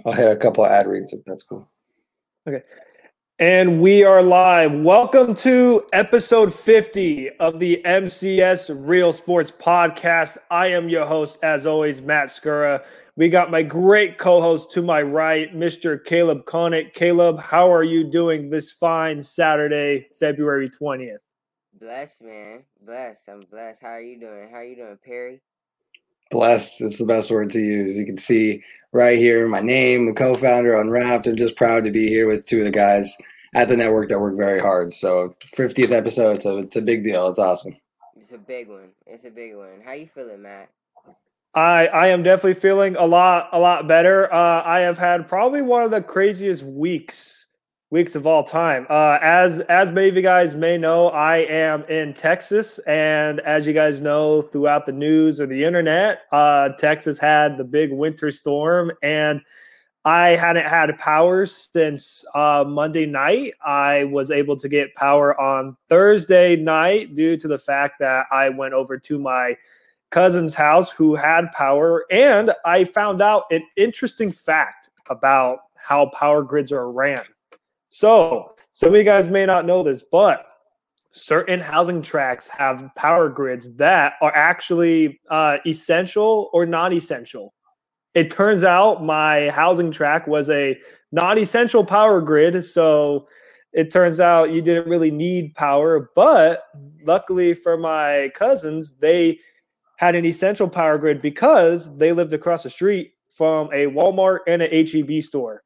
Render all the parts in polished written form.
I'll hit a couple of ad reads if that's cool. Okay. And we are live. Welcome to episode 50 of the MCS Real Sports Podcast. I am your host, as always, Matt Skura. We got my great co-host to my right, Mr. Caleb Connick. Caleb, how are you doing this fine Saturday, February 20th? Blessed, man. Blessed. I'm blessed. How are you doing? How are you doing, Perry? Blessed is the best word to use. You can see right here my name, the co-founder, Unwrapped. I'm just proud to be here with two of the guys at the network that work very hard. So 50th episode, so it's a big deal. It's awesome. It's a big one. It's a big one. How you feeling, Matt? I am definitely feeling a lot better. I have had probably one of the craziest weeks of all time. As many of you guys may know, I am in Texas, and as you guys know, throughout the news or the internet, Texas had the big winter storm, and I hadn't had power since Monday night. I was able to get power on Thursday night due to the fact that I went over to my cousin's house who had power, and I found out an interesting fact about how power grids are ran. So some of you guys may not know this, but certain housing tracts have power grids that are actually essential or non-essential. It turns out my housing tract was a non-essential power grid, so it turns out you didn't really need power, but luckily for my cousins, they had an essential power grid because they lived across the street from a Walmart and an H-E-B store.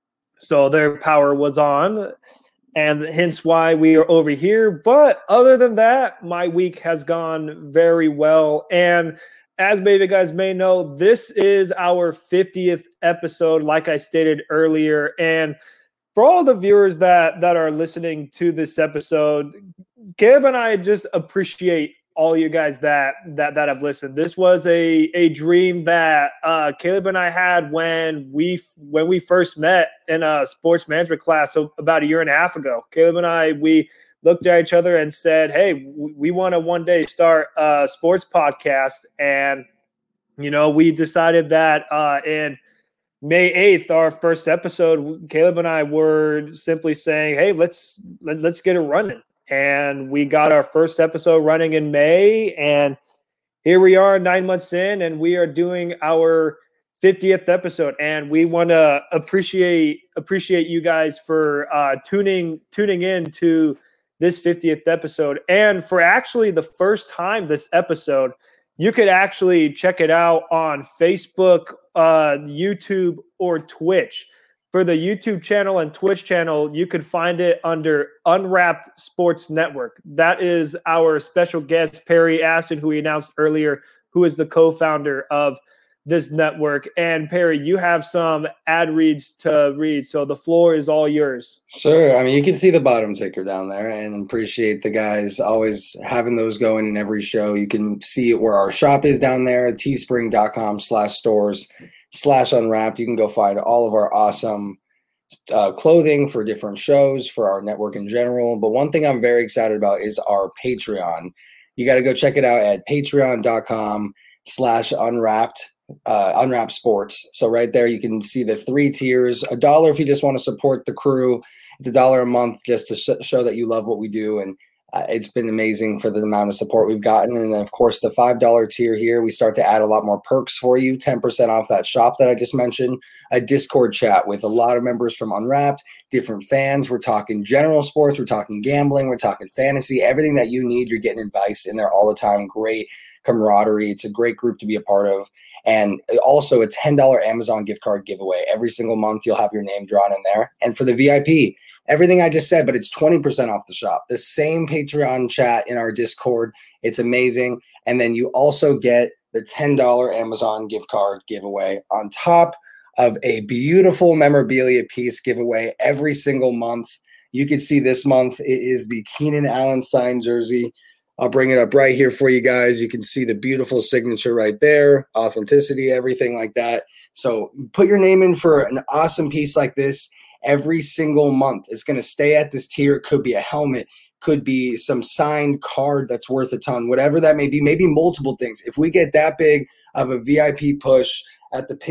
So their power was on, and hence why we are over here. But other than that, my week has gone very well. And as many of you guys may know, this is our 50th episode, like I stated earlier. And for all the viewers that are listening to this episode, Caleb and I just appreciate all you guys that have listened. This was a dream that Caleb and I had when we first met in a sports management class, so about a year and a half ago. Caleb and I, we looked at each other and said, hey, we want to one day start a sports podcast. And, you know, we decided that in May 8th, our first episode, Caleb and I were simply saying, hey, let's get it running. And we got our first episode running in May, and here we are 9 months in, and we are doing our 50th episode. And we want to appreciate you guys for tuning in to this 50th episode. And for actually the first time this episode, you could actually check it out on Facebook, YouTube, or Twitch. For the YouTube channel and Twitch channel, you could find it under Unwrapped Sports Network. That is our special guest, Perry Aston, who we announced earlier, who is the co-founder of this network. And Perry, you have some ad reads to read, so the floor is all yours. Sure. I mean, you can see the bottom ticker down there, and appreciate the guys always having those going in every show. You can see where our shop is down there, teespring.com/stores/unwrapped. You can go find all of our awesome clothing for different shows, for our network in general. But one thing I'm very excited about is our Patreon. You got to go check it out at patreon.com/unwrapped. Unwrapped Sports. So right there, you can see the 3 tiers. $1 if you just want to support the crew. It's $1 a month just to show that you love what we do. And it's been amazing for the amount of support we've gotten. And then, of course, the $5 tier here, we start to add a lot more perks for you. 10% off that shop that I just mentioned. A Discord chat with a lot of members from Unwrapped, different fans. We're talking general sports. We're talking gambling. We're talking fantasy. Everything that you need, you're getting advice in there all the time. Great camaraderie. It's a great group to be a part of. And also a $10 Amazon gift card giveaway. Every single month, you'll have your name drawn in there. And for the VIP, everything I just said, but it's 20% off the shop. The same Patreon chat in our Discord. It's amazing. And then you also get the $10 Amazon gift card giveaway on top of a beautiful memorabilia piece giveaway every single month. You can see this month it is the Keenan Allen signed jersey. I'll bring it up right here for you guys. You can see the beautiful signature right there, authenticity, everything like that. So put your name in for an awesome piece like this every single month. It's going to stay at this tier. It could be a helmet, could be some signed card that's worth a ton, whatever that may be, maybe multiple things. If we get that big of a VIP push at the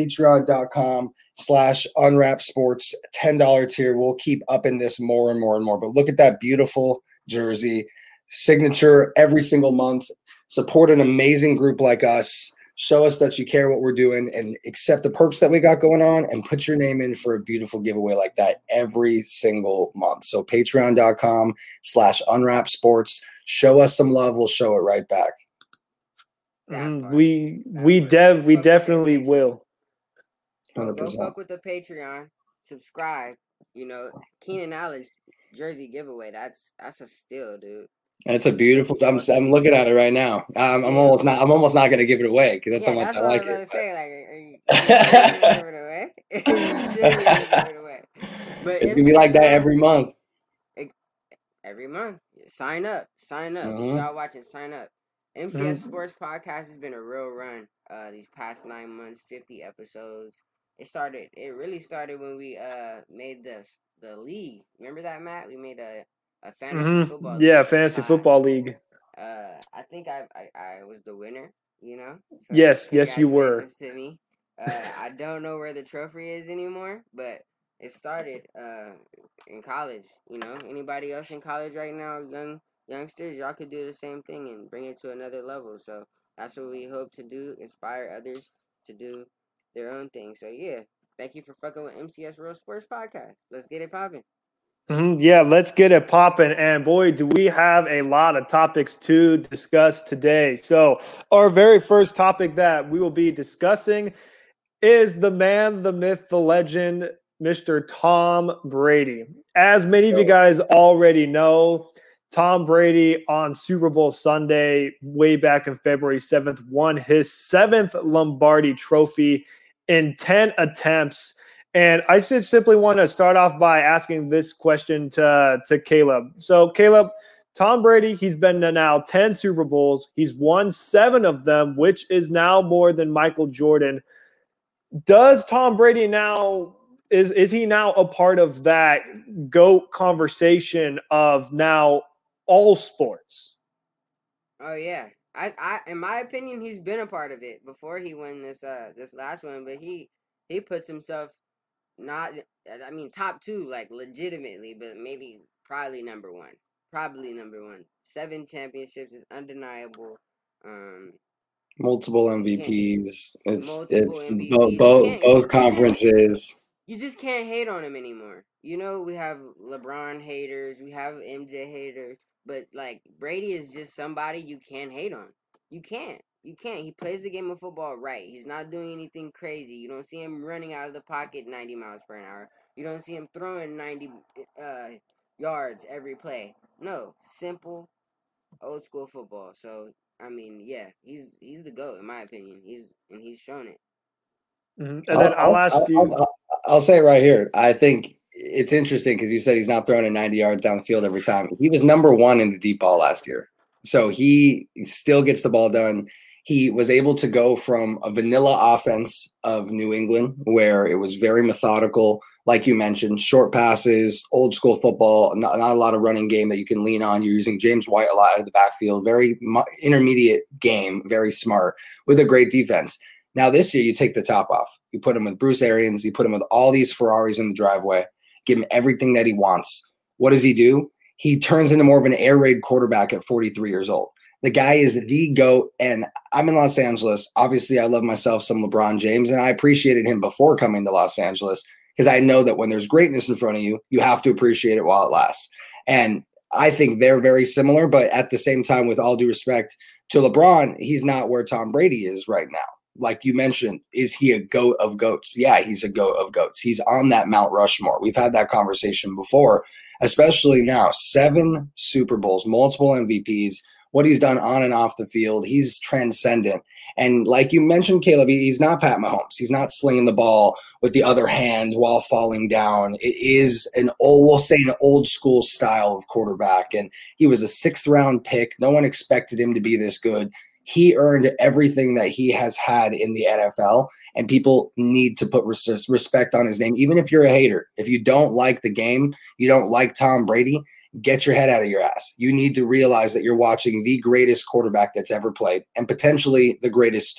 patreon.com/unwrapsports $10 tier. We'll keep upping this more and more and more. But look at that beautiful jersey, signature every single month. Support an amazing group like us. Show us that you care what we're doing and accept the perks that we got going on and put your name in for a beautiful giveaway like that every single month. So patreon.com/unwrapsports. Show us some love. We'll show it right back. We definitely will. Go fuck with the Patreon. Subscribe. You know, Keenan Allen jersey giveaway. That's a steal, dude. It's a beautiful. I'm looking at it right now. I'm almost not going to give it away because that's how much I like it. Say, like, are you give it away? You shouldn't give it away. But it's gonna be like that every month. Every month, sign up. If y'all watching, sign up. MCS Sports Podcast has been a real run. These past 9 months, 50 episodes. It really started when we made the league. Remember that, Matt? We made a fantasy football league. Yeah, fantasy football league. I think I was the winner, you know? So yes, you were. To me. I don't know where the trophy is anymore, but it started in college, you know? Anybody else in college right now, youngsters, y'all could do the same thing and bring it to another level. So that's what we hope to do, inspire others to do their own thing. So yeah, thank you for fucking with MCS Real Sports Podcast. Let's get it popping. Yeah, let's get it popping. And boy, do we have a lot of topics to discuss today. So our very first topic that we will be discussing is the man, the myth, the legend, Mr. Tom Brady. As many of you guys already know, Tom Brady on Super Bowl Sunday, way back in February 7th, won his 7th Lombardi trophy in 10 attempts. And I should simply want to start off by asking this question to Caleb. So, Caleb, Tom Brady, he's been to now 10 Super Bowls. He's won 7 of them, which is now more than Michael Jordan. Does Tom Brady now is he now a part of that GOAT conversation of now all sports? Oh yeah. I in my opinion, he's been a part of it before he won this last one, but he puts himself top 2, like legitimately, but probably number 1. 7 championships is undeniable. Multiple MVPs. It's both conferences. You just can't hate on him anymore. You know, we have LeBron haters, we have MJ haters, but like Brady is just somebody you can't hate on. You can't. He plays the game of football right. He's not doing anything crazy. You don't see him running out of the pocket 90 miles per hour. You don't see him throwing 90 yards every play. No, simple, old school football. So I mean, yeah, he's the GOAT in my opinion. He's shown it. And then I'll say it right here. I think it's interesting because you said he's not throwing it 90 yards down the field every time. He was number 1 in the deep ball last year. So he still gets the ball done. He was able to go from a vanilla offense of New England, where it was very methodical, like you mentioned, short passes, old school football, not a lot of running game that you can lean on. You're using James White a lot out of the backfield, very intermediate game, very smart, with a great defense. Now this year, you take the top off. You put him with Bruce Arians. You put him with all these Ferraris in the driveway. Give him everything that he wants. What does he do? He turns into more of an air raid quarterback at 43 years old. The guy is the GOAT, and I'm in Los Angeles. Obviously, I love myself some LeBron James, and I appreciated him before coming to Los Angeles because I know that when there's greatness in front of you, you have to appreciate it while it lasts. And I think they're very similar, but at the same time, with all due respect to LeBron, he's not where Tom Brady is right now. Like you mentioned, is he a GOAT of GOATs? Yeah, he's a GOAT of GOATs. He's on that Mount Rushmore. We've had that conversation before, especially now. 7 Super Bowls, multiple MVPs, what he's done on and off the field. He's transcendent. And like you mentioned, Caleb, he's not Pat Mahomes. He's not slinging the ball with the other hand while falling down. It is an old school style of quarterback. And he was a 6th round pick. No one expected him to be this good. He earned everything that he has had in the NFL, and people need to put respect on his name. Even if you're a hater, if you don't like the game, you don't like Tom Brady, get your head out of your ass. You need to realize that you're watching the greatest quarterback that's ever played and potentially the greatest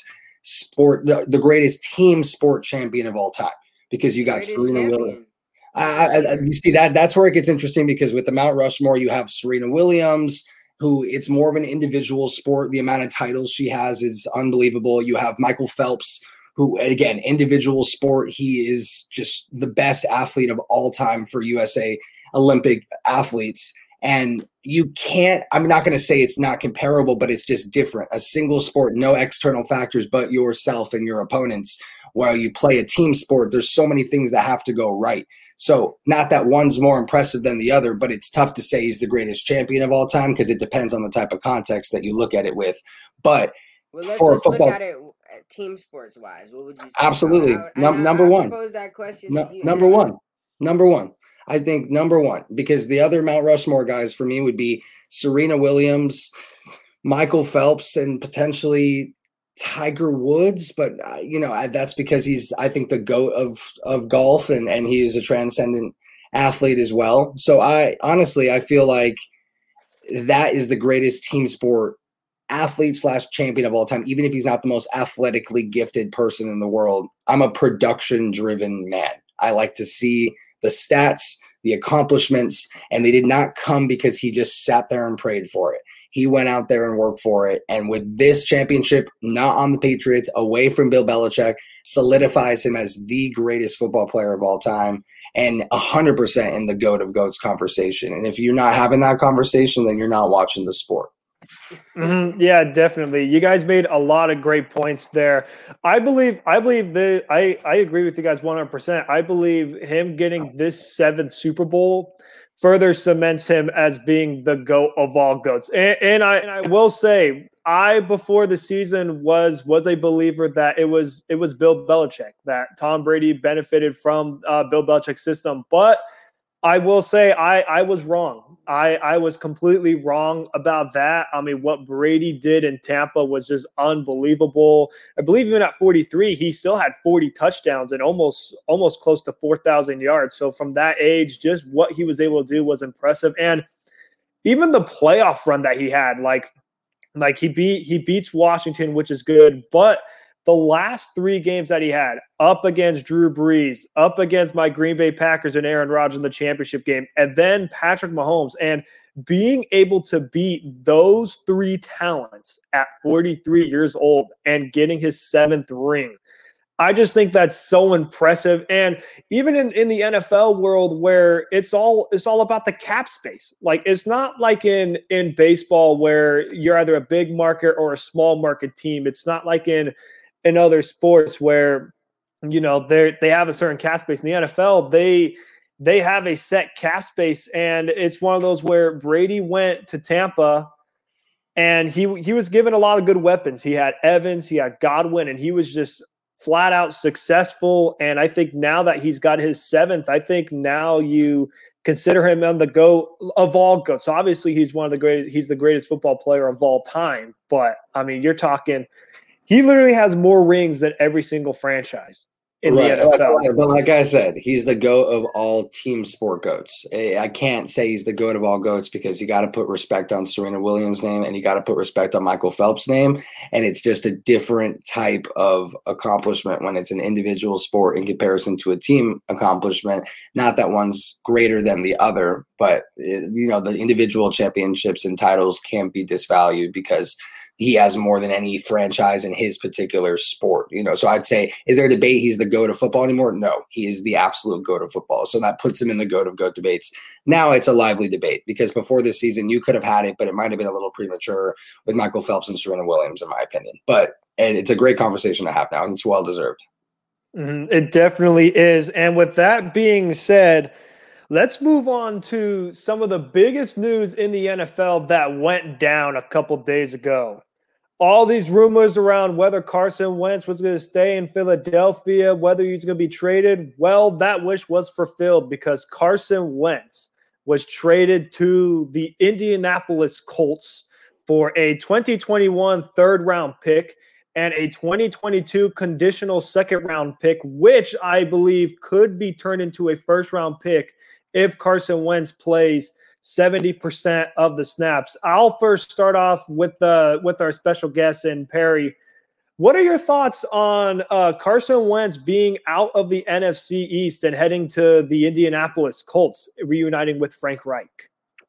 the greatest team sport champion of all time, because you got Greatest Serena Williams. champion. You see that's where it gets interesting, because with the Mount Rushmore, you have Serena Williams, who it's more of an individual sport. The amount of titles she has is unbelievable. You have Michael Phelps, who, again, individual sport. He is just the best athlete of all time for USA Olympic athletes. And you can't, I'm not going to say it's not comparable, but it's just different. A single sport, no external factors but yourself and your opponents. While you play a team sport, there's so many things that have to go right. So not that one's more impressive than the other, but it's tough to say he's the greatest champion of all time, because it depends on the type of context that you look at it with. But Let's football, look at it team sports wise. What would you say? Absolutely. Number one. Pose that question No, to you. number one. I think number one, because the other Mount Rushmore guys for me would be Serena Williams, Michael Phelps, and potentially Tiger Woods. But, that's because he's, I think, the GOAT of golf, and he is a transcendent athlete as well. So I feel like that is the greatest team sport athlete / champion of all time, even if he's not the most athletically gifted person in the world. I'm a production driven man. I like to see the stats, the accomplishments, and they did not come because he just sat there and prayed for it. He went out there and worked for it. And with this championship, not on the Patriots, away from Bill Belichick, solidifies him as the greatest football player of all time, and 100% in the GOAT of GOATs conversation. And if you're not having that conversation, then you're not watching the sport. Mm-hmm. Yeah, definitely. You guys made a lot of great points there. I agree with you guys 100%. I believe him getting this 7th Super Bowl further cements him as being the GOAT of all GOATs. And I will say, before the season was a believer that it was Bill Belichick, that Tom Brady benefited from Bill Belichick's system. But I will say I was wrong. I was completely wrong about that. I mean, what Brady did in Tampa was just unbelievable. I believe even at 43, he still had 40 touchdowns and almost close to 4,000 yards. So from that age, just what he was able to do was impressive. And even the playoff run that he had, like he beats Washington, which is good, but the last 3 games that he had, up against Drew Brees, up against my Green Bay Packers and Aaron Rodgers in the championship game, and then Patrick Mahomes, and being able to beat those 3 talents at 43 years old and getting his 7th ring, I just think that's so impressive. And even in the NFL world, where it's all about the cap space. Like, it's not like in baseball where you're either a big market or a small market team. It's not like in other sports where, they have a certain cap space. In the NFL, they have a set cap space, and it's one of those where Brady went to Tampa, and he was given a lot of good weapons. He had Evans, he had Godwin, and he was just flat out successful. And I think now that he's got his 7th, I think now you consider him on the GOAT of all GOATs. So obviously he's the greatest football player of all time. But I mean, you're talking, he literally has more rings than every single franchise in the NFL. But like I said, he's the GOAT of all team sport GOATs. I can't say he's the GOAT of all GOATs, because you got to put respect on Serena Williams' name, and you got to put respect on Michael Phelps' name. And it's just a different type of accomplishment when it's an individual sport in comparison to a team accomplishment. Not that one's greater than the other, but the individual championships and titles can't be disvalued because he has more than any franchise in his particular sport. So I'd say, is there a debate he's the GOAT of football anymore? No, he is the absolute GOAT of football. So that puts him in the GOAT of GOAT debates. Now it's a lively debate, because before this season, you could have had it, but it might have been a little premature with Michael Phelps and Serena Williams, in my opinion. But it's a great conversation to have now, and it's well deserved. Mm-hmm. It definitely is. And with that being said, let's move on to some of the biggest news in the NFL that went down a couple days ago. All these rumors around whether Carson Wentz was going to stay in Philadelphia, whether he's going to be traded. Well, that wish was fulfilled, because Carson Wentz was traded to the Indianapolis Colts for a 2021 third-round pick and a 2022 conditional second-round pick, which I believe could be turned into a first-round pick if Carson Wentz plays 70% of the snaps. I'll first start off with our special guest, and Perry. What are your thoughts on Carson Wentz being out of the NFC East and heading to the Indianapolis Colts, reuniting with Frank Reich?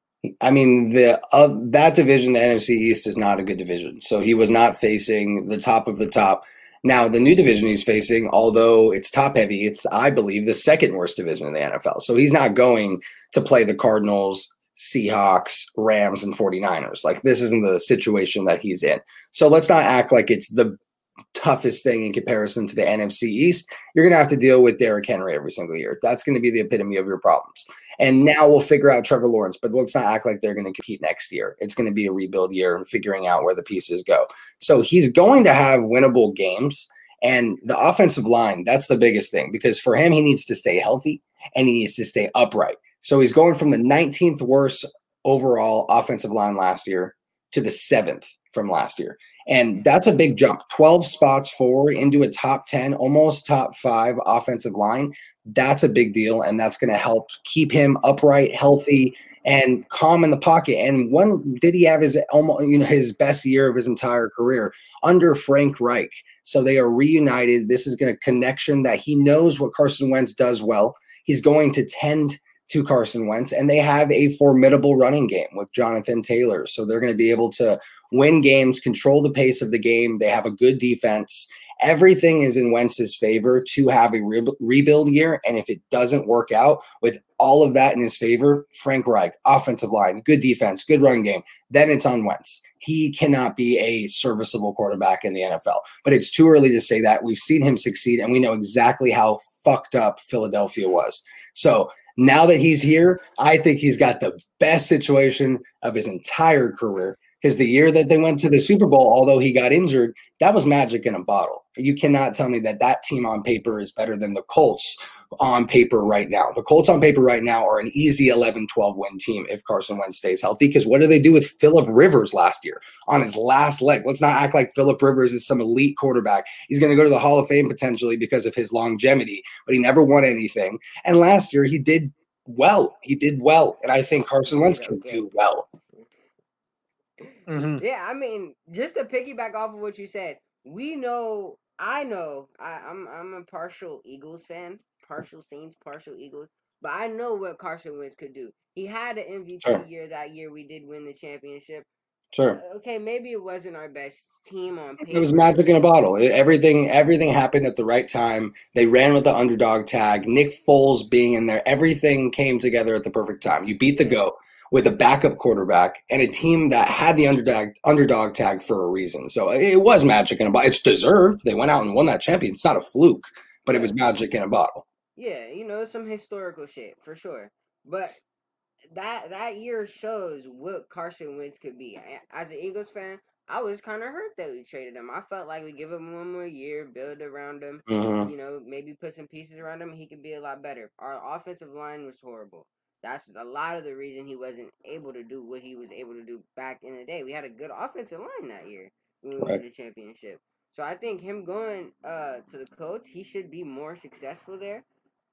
I mean, that division, the NFC East, is not a good division. So he was not facing the top of the top. Now, the new division he's facing, although it's top heavy, it's, I believe, the second worst division in the NFL. So he's not going to play the Cardinals, Seahawks, Rams, and 49ers. Like, this isn't the situation that he's in. So let's not act like it's the toughest thing in comparison to the NFC East. You're going to have to deal with Derrick Henry every single year. That's going to be the epitome of your problems. And now we'll figure out Trevor Lawrence, but let's not act like they're going to compete next year. It's going to be a rebuild year and figuring out where the pieces go. So he's going to have winnable games. And the offensive line, that's the biggest thing, because for him, he needs to stay healthy and he needs to stay upright. So he's going from the 19th worst overall offensive line last year to the 7th from last year. And that's a big jump. 12 spots forward into a top 10, almost top 5 offensive line. That's a big deal, and that's going to help keep him upright, healthy, and calm in the pocket. And when did he have his best year of his entire career? Under Frank Reich. So they are reunited. This is going to connection that he knows what Carson Wentz does well. He's going to tend to Carson Wentz, and they have a formidable running game with Jonathan Taylor. So they're going to be able to win games, control the pace of the game. They have a good defense. Everything is in Wentz's favor to have a rebuild year. And if it doesn't work out with all of that in his favor, Frank Reich, offensive line, good defense, good run game, then it's on Wentz. He cannot be a serviceable quarterback in the NFL. But it's too early to say that. We've seen him succeed, and we know exactly how fucked up Philadelphia was. So now that he's here, I think he's got the best situation of his entire career, because the year that they went to the Super Bowl, although he got injured, that was magic in a bottle. You cannot tell me that that team on paper is better than the Colts on paper right now. The Colts on paper right now are an easy 11-12 win team if Carson Wentz stays healthy, because what did they do with Phillip Rivers last year on his last leg? Let's not act like Phillip Rivers is some elite quarterback. He's going to go to the Hall of Fame potentially because of his longevity, but he never won anything. And last year he did well. He did well, and I think Carson Wentz can do well. Mm-hmm. Yeah, I mean, just to piggyback off of what you said, I'm a partial Eagles fan, partial Saints, partial Eagles, but I know what Carson Wentz could do. He had an MVP year that year. We did win the championship. Sure. Okay, maybe it wasn't our best team on paper. It was magic in a bottle. Everything happened at the right time. They ran with the underdog tag. Nick Foles being in there, everything came together at the perfect time. You beat the GOAT with a backup quarterback and a team that had the underdog tag for a reason. So it was magic in a bottle. It's deserved. They went out and won that champion. It's not a fluke, but it was magic in a bottle. Yeah, some historical shit for sure. But that year shows what Carson Wentz could be. As an Eagles fan, I was kind of hurt that we traded him. I felt like we give him one more year, build around him, maybe put some pieces around him, and he could be a lot better. Our offensive line was horrible. That's a lot of the reason he wasn't able to do what he was able to do back in the day. We had a good offensive line that year when we won the championship. So I think him going to the Colts, he should be more successful there.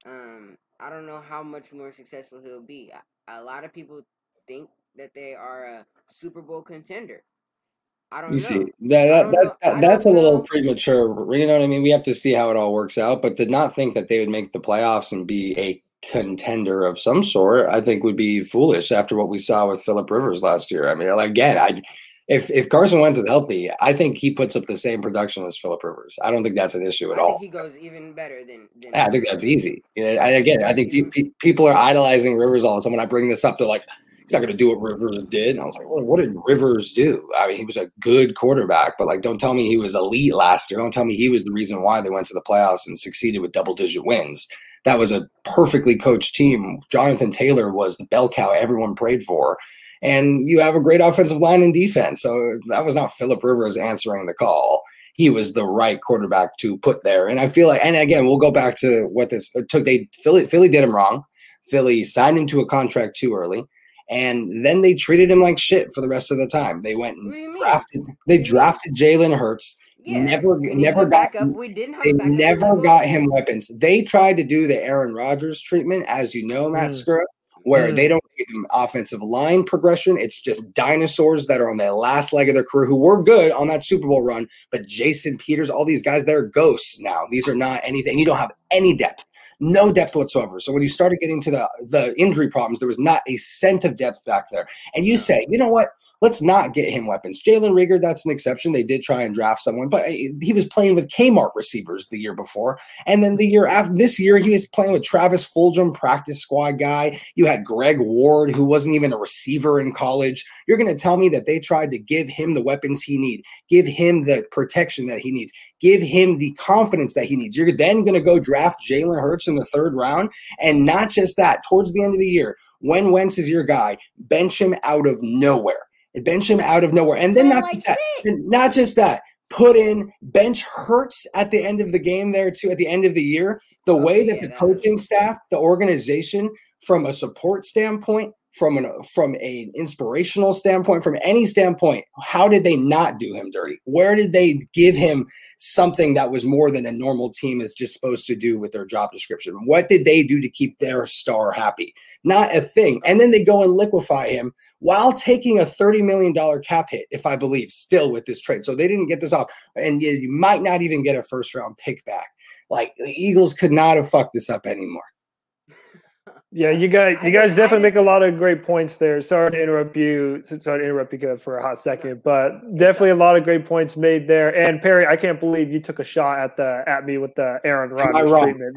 I don't know how much more successful he'll be. A lot of people think that they are a Super Bowl contender. I don't know. See, that's a little premature. You know what I mean? We have to see how it all works out. But to not think that they would make the playoffs and be a contender of some sort, I think would be foolish after what we saw with Phillip Rivers last year. I mean, again, if Carson Wentz is healthy, I think he puts up the same production as Phillip Rivers. I don't think that's an issue at all. I think he goes even better than I think that's easy. I think people are idolizing Rivers all the time. When I bring this up, they're like, he's not going to do what Rivers did. And I was like, well, what did Rivers do? I mean, he was a good quarterback, but don't tell me he was elite last year. Don't tell me he was the reason why they went to the playoffs and succeeded with double-digit wins. That was a perfectly coached team. Jonathan Taylor was the bell cow everyone prayed for. And you have a great offensive line and defense. So that was not Phillip Rivers answering the call. He was the right quarterback to put there. And I feel like, and again, we'll go back to what this took. Philly did him wrong. Philly signed him to a contract too early. And then they treated him like shit for the rest of the time. They went and drafted Jalen Hurts. Yeah. Never got him weapons. They tried to do the Aaron Rodgers treatment, as you know, Matt Skura, where they don't give him offensive line progression. It's just dinosaurs that are on the last leg of their career who were good on that Super Bowl run. But Jason Peters, all these guys, they're ghosts now. These are not anything. You don't have any depth, no depth whatsoever. So when you started getting to the injury problems, there was not a cent of depth back there. And you say, you know what? Let's not get him weapons. Jalen Reagor, that's an exception. They did try and draft someone, but he was playing with Kmart receivers the year before. And then the year after, this year, he was playing with Travis Fulgham, practice squad guy. You had Greg Ward, who wasn't even a receiver in college. You're going to tell me that they tried to give him the weapons he needs, give him the protection that he needs, give him the confidence that he needs. You're then going to go draft Jalen Hurts in the 3rd round. And not just that, towards the end of the year, when Wentz is your guy, bench him out of nowhere. Bench him out of nowhere. And then not just that, put in bench Hurts at the end of the game there too, at the end of the year. The way that the coaching staff, the organization, from a support standpoint, from an inspirational standpoint, from any standpoint, how did they not do him dirty? Where did they give him something that was more than a normal team is just supposed to do with their job description? What did they do to keep their star happy? Not a thing. And then they go and liquefy him while taking a $30 million cap hit, if I believe, still with this trade. So they didn't get this off. And you might not even get a 1st-round pick back. Like, the Eagles could not have fucked this up anymore. Yeah, you guys definitely make a lot of great points there. Sorry to interrupt you for a hot second, but definitely a lot of great points made there. And Perry, I can't believe you took a shot at me with the Aaron Rodgers treatment.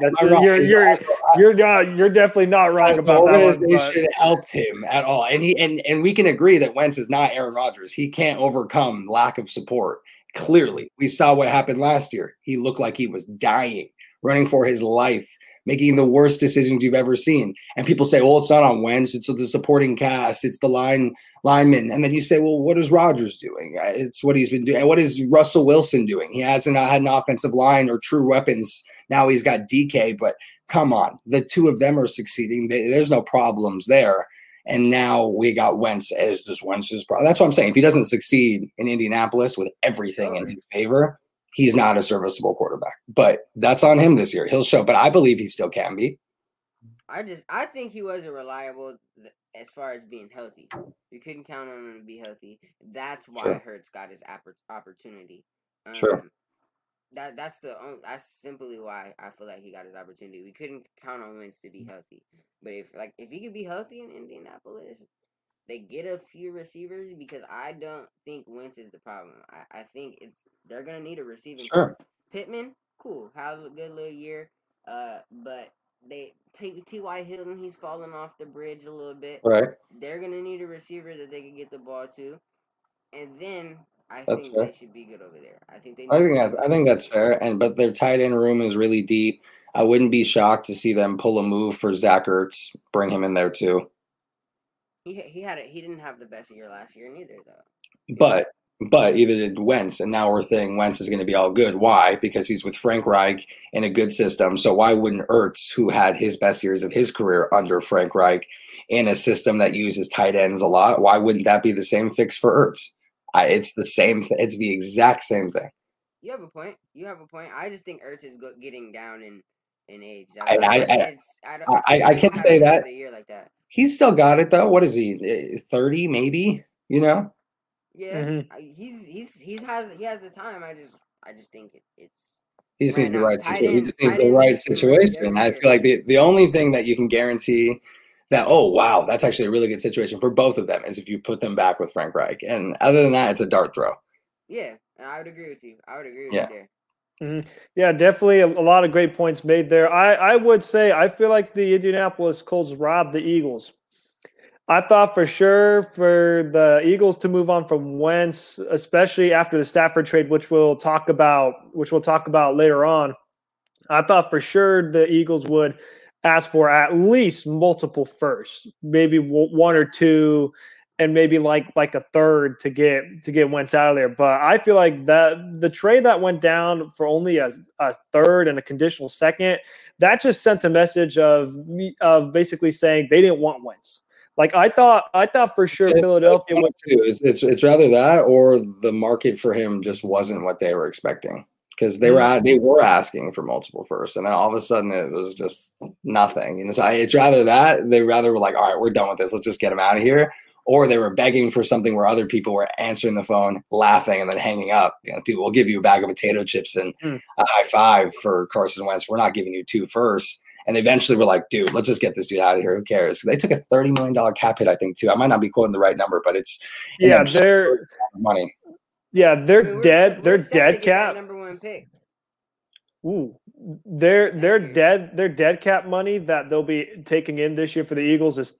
You're definitely not wrong about that. The organization helped him at all, and we can agree that Wentz is not Aaron Rodgers. He can't overcome lack of support. Clearly, we saw what happened last year. He looked like he was dying, running for his life, making the worst decisions you've ever seen. And people say, well, it's not on Wentz, it's the supporting cast, it's the linemen. And then you say, well, what is Rodgers doing? It's what he's been doing. And what is Russell Wilson doing? He hasn't had an offensive line or true weapons. Now he's got DK, but come on. The two of them are succeeding. There's no problems there. And now we got Wentz as this Wentz's problem. That's what I'm saying. If he doesn't succeed in Indianapolis with everything in his favor, he's not a serviceable quarterback, but that's on him this year. He'll show, but I believe he still can be. I think he wasn't reliable as far as being healthy. You couldn't count on him to be healthy. That's why Hurts got his opportunity. That's simply why I feel like he got his opportunity. We couldn't count on Wentz to be healthy, but if he could be healthy in Indianapolis, they get a few receivers, because I don't think Wentz is the problem. I think they're gonna need a receiving. Sure. Pittman, cool, have a good little year. But they T.Y. Hilton, he's falling off the bridge a little bit. Right. They're gonna need a receiver that they can get the ball to, and then I think they should be good over there. I think that's fair. But their tight end room is really deep. I wouldn't be shocked to see them pull a move for Zach Ertz, bring him in there too. He didn't have the best year last year neither, though. But either did Wentz, and now we're thinking Wentz is going to be all good. Why? Because he's with Frank Reich in a good system. So why wouldn't Ertz, who had his best years of his career under Frank Reich in a system that uses tight ends a lot, why wouldn't that be the same fix for Ertz? It's the same. It's the exact same thing. You have a point. I just think Ertz is getting down in age. I can't say that. Year like that. He's still got it though. What is he? 30 maybe? You know? Yeah. Mm-hmm. He has the time. I just think it's. He just needs the right situation. He just needs the right situation. I feel like the only thing that you can guarantee that, oh wow, that's actually a really good situation for both of them, is if you put them back with Frank Reich. And other than that, it's a dart throw. Yeah, and I would agree with you. You there. Mm-hmm. Yeah, definitely a lot of great points made there. I would say I feel like the Indianapolis Colts robbed the Eagles. I thought for sure for the Eagles to move on from Wentz, especially after the Stafford trade, which we'll talk about later on. I thought for sure the Eagles would ask for at least multiple firsts, maybe one or two, and maybe like a third to get Wentz out of there. But I feel like that the trade that went down for only a third and a conditional second, that just sent a message of basically saying they didn't want Wentz. Like I thought for sure Philadelphia would too. It's rather that or the market for him just wasn't what they were expecting. because they were asking for multiple firsts, and then all of a sudden it was just nothing. You know, so it's rather that they rather were like, all right, we're done with this. Let's just get him out of here. Or they were begging for something where other people were answering the phone, laughing, and then hanging up. You know, dude, we'll give you a bag of potato chips and a high five for Carson Wentz. We're not giving you 2 firsts. And eventually we're like, dude, let's just get this dude out of here. Who cares? They took a $30 million cap hit, I think, too. I might not be quoting the right number, but it's they're money. Yeah, they're dead. They're dead cap. Number 1 pick. Ooh, they're dead cap money that they'll be taking in this year for the Eagles is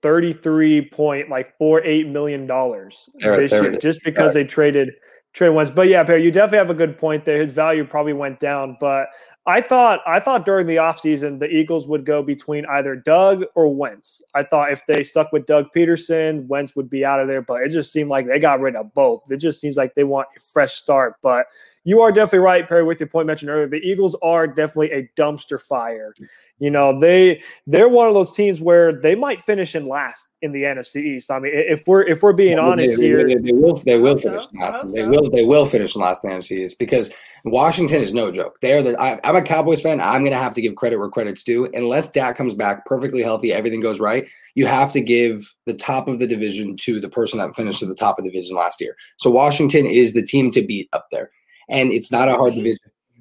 $33.48 million this year, just because they traded Wentz. But yeah, Perry, you definitely have a good point there. His value probably went down, but I thought during the offseason the Eagles would go between either Doug or Wentz. I thought if they stuck with Doug Peterson, Wentz would be out of there, but it just seemed like they got rid of both. It just seems like they want a fresh start. But you are definitely right, Perry, with your point mentioned earlier. The Eagles are definitely a dumpster fire. You know, they're one of those teams where they might finish in last in the NFC East. I mean, if we're being honest here, they will finish last. They will finish last in the NFC East because Washington is no joke. I'm a Cowboys fan. I'm going to have to give credit where credit's due. Unless Dak comes back perfectly healthy, everything goes right, you have to give the top of the division to the person that finished at the top of the division last year. So Washington is the team to beat up there. And it's not a hard division.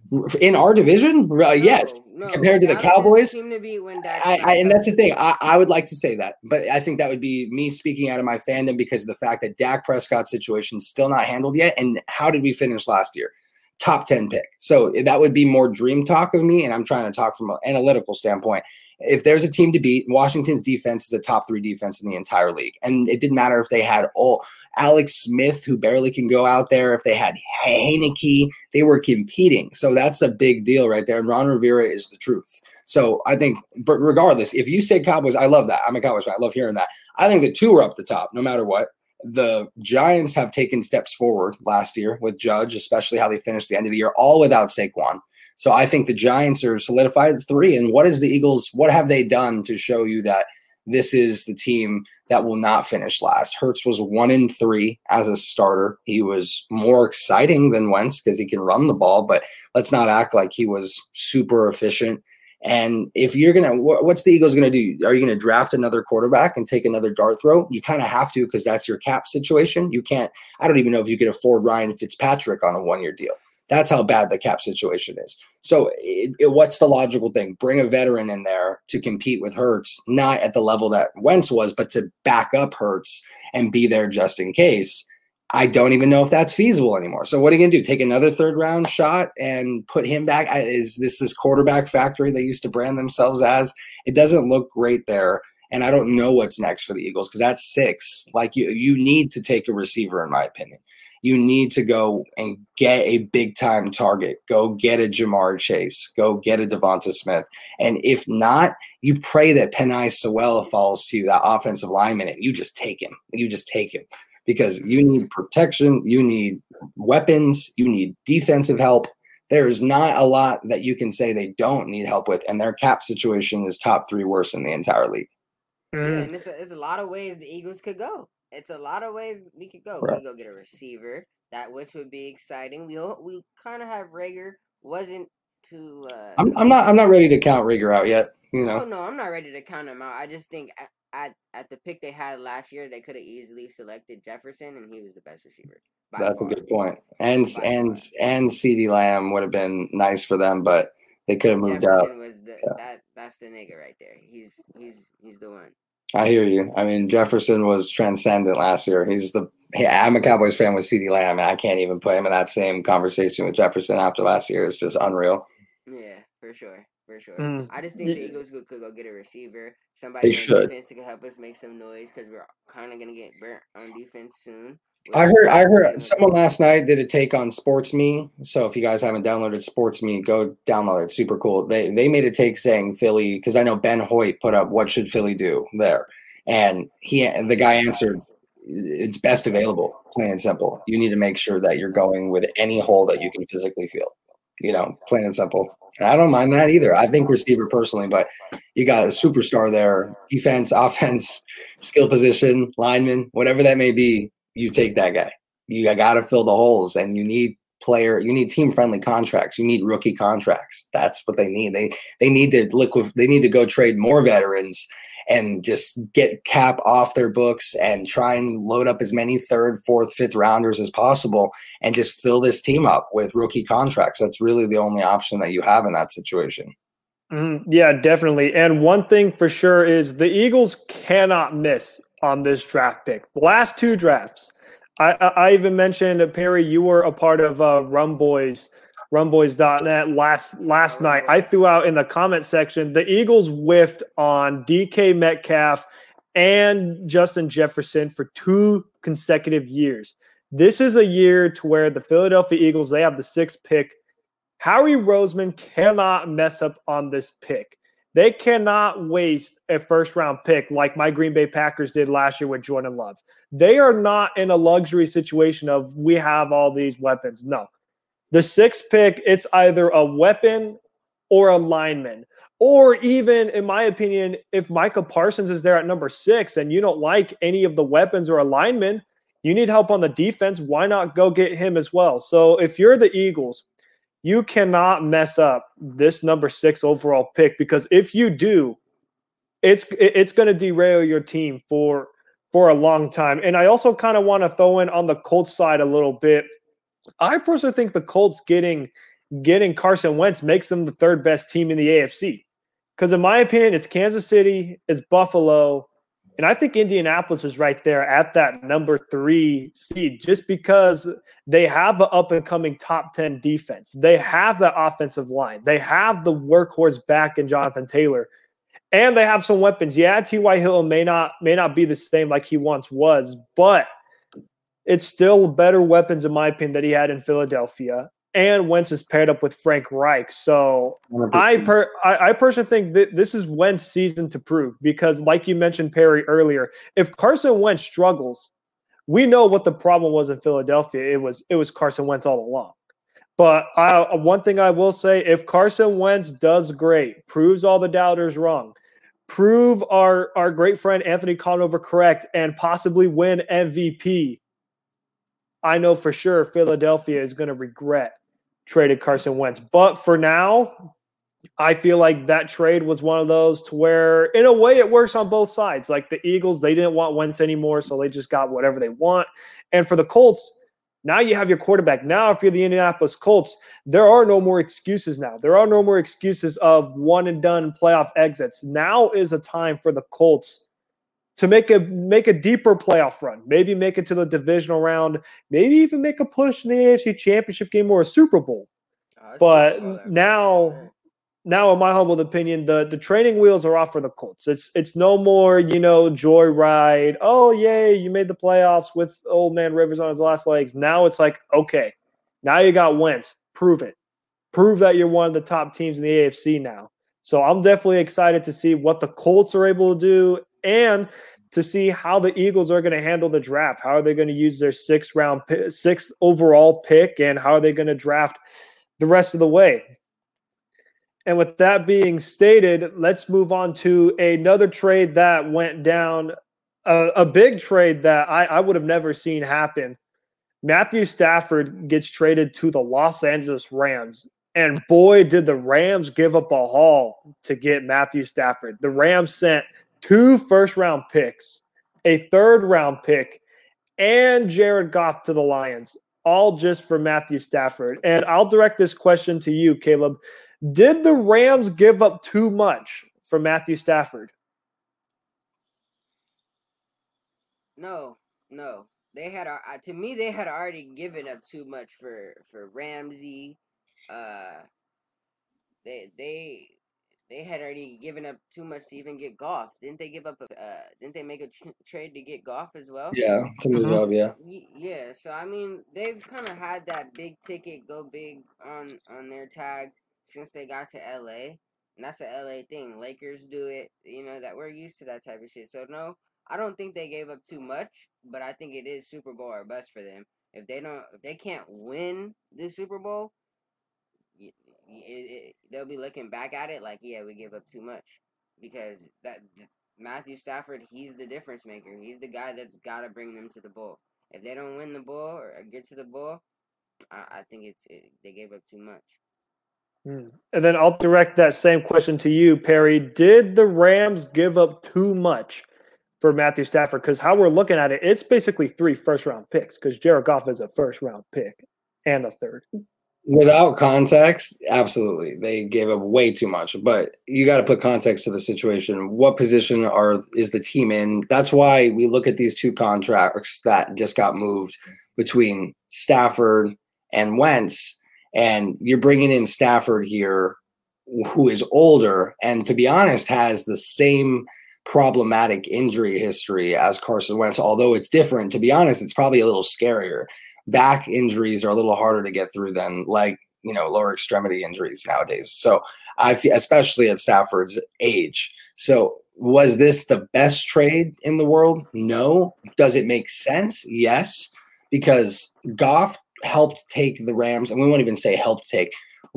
In our division, yes. No, compared to the Cowboys, team to beat when and that's the thing. I would like to say that, but I think that would be me speaking out of my fandom because of the fact that Dak Prescott's situation is still not handled yet. And how did we finish last year? Top 10 pick. So that would be more dream talk of me, and I'm trying to talk from an analytical standpoint. If there's a team to beat, Washington's defense is a top 3 defense in the entire league. And it didn't matter if they had Alex Smith, who barely can go out there, if they had Heineke, they were competing. So that's a big deal right there. And Ron Rivera is the truth. So I think, but regardless, if you say Cowboys, I love that. I'm a Cowboys fan. I love hearing that. I think the 2 are up the top, no matter what. The Giants have taken steps forward last year with Judge, especially how they finished the end of the year, all without Saquon. So I think the Giants are solidified at 3. And what is the Eagles? What have they done to show you that this is the team that will not finish last? Hurts was 1-3 as a starter. He was more exciting than Wentz because he can run the ball, but let's not act like he was super efficient. And if you're going to, what's the Eagles going to do? Are you going to draft another quarterback and take another dart throw? You kind of have to because that's your cap situation. You can't, I don't even know if you could afford Ryan Fitzpatrick on a 1-year deal. That's how bad the cap situation is. So what's the logical thing? Bring a veteran in there to compete with Hurts, not at the level that Wentz was, but to back up Hurts and be there just in case. I don't even know if that's feasible anymore. So what are you going to do? Take another 3rd-round shot and put him back? Is this quarterback factory they used to brand themselves as? It doesn't look great there. And I don't know what's next for the Eagles because that's 6. Like you need to take a receiver, in my opinion. You need to go and get a big-time target. Go get a Jamar Chase. Go get a Devonta Smith. And if not, you pray that Penei Sewell falls to you, that offensive lineman, and you just take him. You just take him. Because you need protection, you need weapons, you need defensive help. There's not a lot that you can say they don't need help with, and their cap situation is top 3 worst in the entire league. Yeah, and it's a lot of ways the Eagles could go. It's a lot of ways we could go. Right. We could go get a receiver, which would be exciting. We kind of have Rager. Wasn't too. I'm not ready to count Rager out yet. You know. Oh no, I'm not ready to count him out. I just think at the pick they had last year, they could have easily selected Jefferson, and he was the best receiver. That's a good point. And CeeDee Lamb would have been nice for them, but they could have moved Jefferson out. Was that's the nigga right there. He's the one. I hear you. I mean, Jefferson was transcendent last year. I'm a Cowboys fan with CeeDee Lamb, and I can't even put him in that same conversation with Jefferson after last year. It's just unreal. Yeah, for sure. I just think the Eagles could go get a receiver. Somebody They on should. defense that can help us make some noise because we're kind of going to get burnt on defense soon. I heard someone last night did a take on SportsMe. So if you guys haven't downloaded SportsMe, go download it. It's super cool. They made a take saying Philly, because I know Ben Hoyt put up what should Philly do there. And the guy answered, it's best available, plain and simple. You need to make sure that you're going with any hole that you can physically feel, plain and simple. And I don't mind that either. I think receiver personally, but you got a superstar there, defense, offense, skill position, lineman, whatever that may be, you take that guy. You got to fill the holes, and you need team friendly contracts. You need rookie contracts. That's what they need. They need to go trade more veterans and just get cap off their books and try and load up as many third, fourth, fifth rounders as possible and just fill this team up with rookie contracts. That's really the only option that you have in that situation. Yeah, definitely. And one thing for sure is the Eagles cannot miss on this draft pick. The last two drafts, I even mentioned, Perry, you were a part of Rumboys.net last night. I threw out in the comment section, the Eagles whiffed on DK Metcalf and Justin Jefferson for 2 consecutive years. This is a year to where the Philadelphia Eagles, they have the 6th pick. Howie Roseman cannot mess up on this pick. They cannot waste a first-round pick like my Green Bay Packers did last year with Jordan Love. They are not in a luxury situation of we have all these weapons. No. The 6th pick, it's either a weapon or a lineman. Or even, in my opinion, if Micah Parsons is there at number 6 and you don't like any of the weapons or a lineman, you need help on the defense, why not go get him as well? So if you're the Eagles, you cannot mess up this number 6 overall pick, because if you do, it's going to derail your team for a long time. And I also kind of want to throw in on the Colts side a little bit. I personally think the Colts getting Carson Wentz makes them the 3rd best team in the AFC. Because in my opinion, it's Kansas City, it's Buffalo, and I think Indianapolis is right there at that number 3 seed, just because they have the up-and-coming top 10 defense. They have the offensive line. They have the workhorse back in Jonathan Taylor. And they have some weapons. Yeah, T.Y. Hilton may not be the same like he once was, but it's still better weapons, in my opinion, that he had in Philadelphia. And Wentz is paired up with Frank Reich. So I personally think that this is Wentz's season to prove, because like you mentioned, Perry, earlier, if Carson Wentz struggles, we know what the problem was in Philadelphia. It was Carson Wentz all along. But one thing I will say, if Carson Wentz does great, proves all the doubters wrong, prove our great friend Anthony Conover correct, and possibly win MVP, I know for sure Philadelphia is going to regret traded Carson Wentz. But for now, I feel like that trade was one of those to where, in a way, it works on both sides. Like the Eagles, they didn't want Wentz anymore, so they just got whatever they want. And for the Colts, now you have your quarterback. Now, if you're the Indianapolis Colts, there are no more excuses now. There are no more excuses of one-and-done playoff exits. Now is a time for the Colts to make a deeper playoff run, maybe make it to the divisional round, maybe even make a push in the AFC Championship game or a Super Bowl. But now, in my humble opinion, the training wheels are off for the Colts. It's no more, joyride. Oh, yay, you made the playoffs with old man Rivers on his last legs. Now it's like, okay, now you got Wentz. Prove it. Prove that you're one of the top teams in the AFC now. So I'm definitely excited to see what the Colts are able to do, and to see how the Eagles are going to handle the draft. How are they going to use their 6th overall pick, and how are they going to draft the rest of the way? And with that being stated, let's move on to another trade that went down, a big trade that I would have never seen happen. Matthew Stafford gets traded to the Los Angeles Rams. And boy, did the Rams give up a haul to get Matthew Stafford. The Rams sent 2 first-round picks, a 3rd-round pick, and Jared Goff to the Lions, all just for Matthew Stafford. And I'll direct this question to you, Caleb. Did the Rams give up too much for Matthew Stafford? No. They had to me they had already given up too much for Ramsey. They had already given up too much to even get Goff. Didn't they give up? Didn't they make a trade to get Goff as well? Yeah, to move up. Yeah. Yeah. So I mean, they've kind of had that big ticket go big on their tag since they got to LA, and that's a LA thing. Lakers do it. That we're used to that type of shit. So no, I don't think they gave up too much, but I think it is Super Bowl or bust for them. If they can't win the Super Bowl, they'll be looking back at it like, yeah, we gave up too much, because that Matthew Stafford, he's the difference maker. He's the guy that's got to bring them to the bowl. If they don't win the bowl or get to the bowl, I think they gave up too much. And then I'll direct that same question to you, Perry. Did the Rams give up too much for Matthew Stafford? Because how we're looking at it, it's basically 3 first-round picks because Jared Goff is a first-round pick and a third. Without context, absolutely. They gave up way too much, but you got to put context to the situation. What position is the team in? That's why we look at these 2 contracts that just got moved between Stafford and Wentz, and you're bringing in Stafford here, who is older and, to be honest, has the same problematic injury history as Carson Wentz, although it's different. To be honest, it's probably a little scarier. Back injuries are a little harder to get through than lower extremity injuries nowadays. So I feel, especially at Stafford's age. So was this the best trade in the world? No. Does it make sense? Yes, because Goff helped take the Rams, and we won't even say helped take.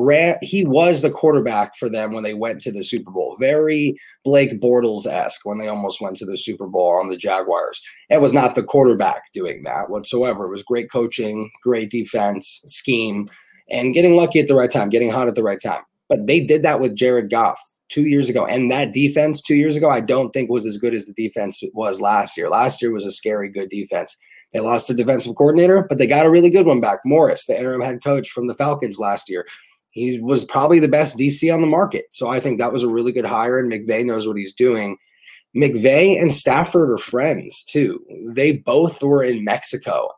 He was the quarterback for them when they went to the Super Bowl. Very Blake Bortles-esque when they almost went to the Super Bowl on the Jaguars. It was not the quarterback doing that whatsoever. It was great coaching, great defense, scheme, and getting lucky at the right time, getting hot at the right time. But they did that with Jared Goff 2 years ago. And that defense 2 years ago, I don't think was as good as the defense was last year. Last year was a scary good defense. They lost their defensive coordinator, but they got a really good one back. Morris, the interim head coach from the Falcons last year. He was probably the best DC on the market. So I think that was a really good hire, and McVay knows what he's doing. McVay and Stafford are friends, too. They both were in Mexico,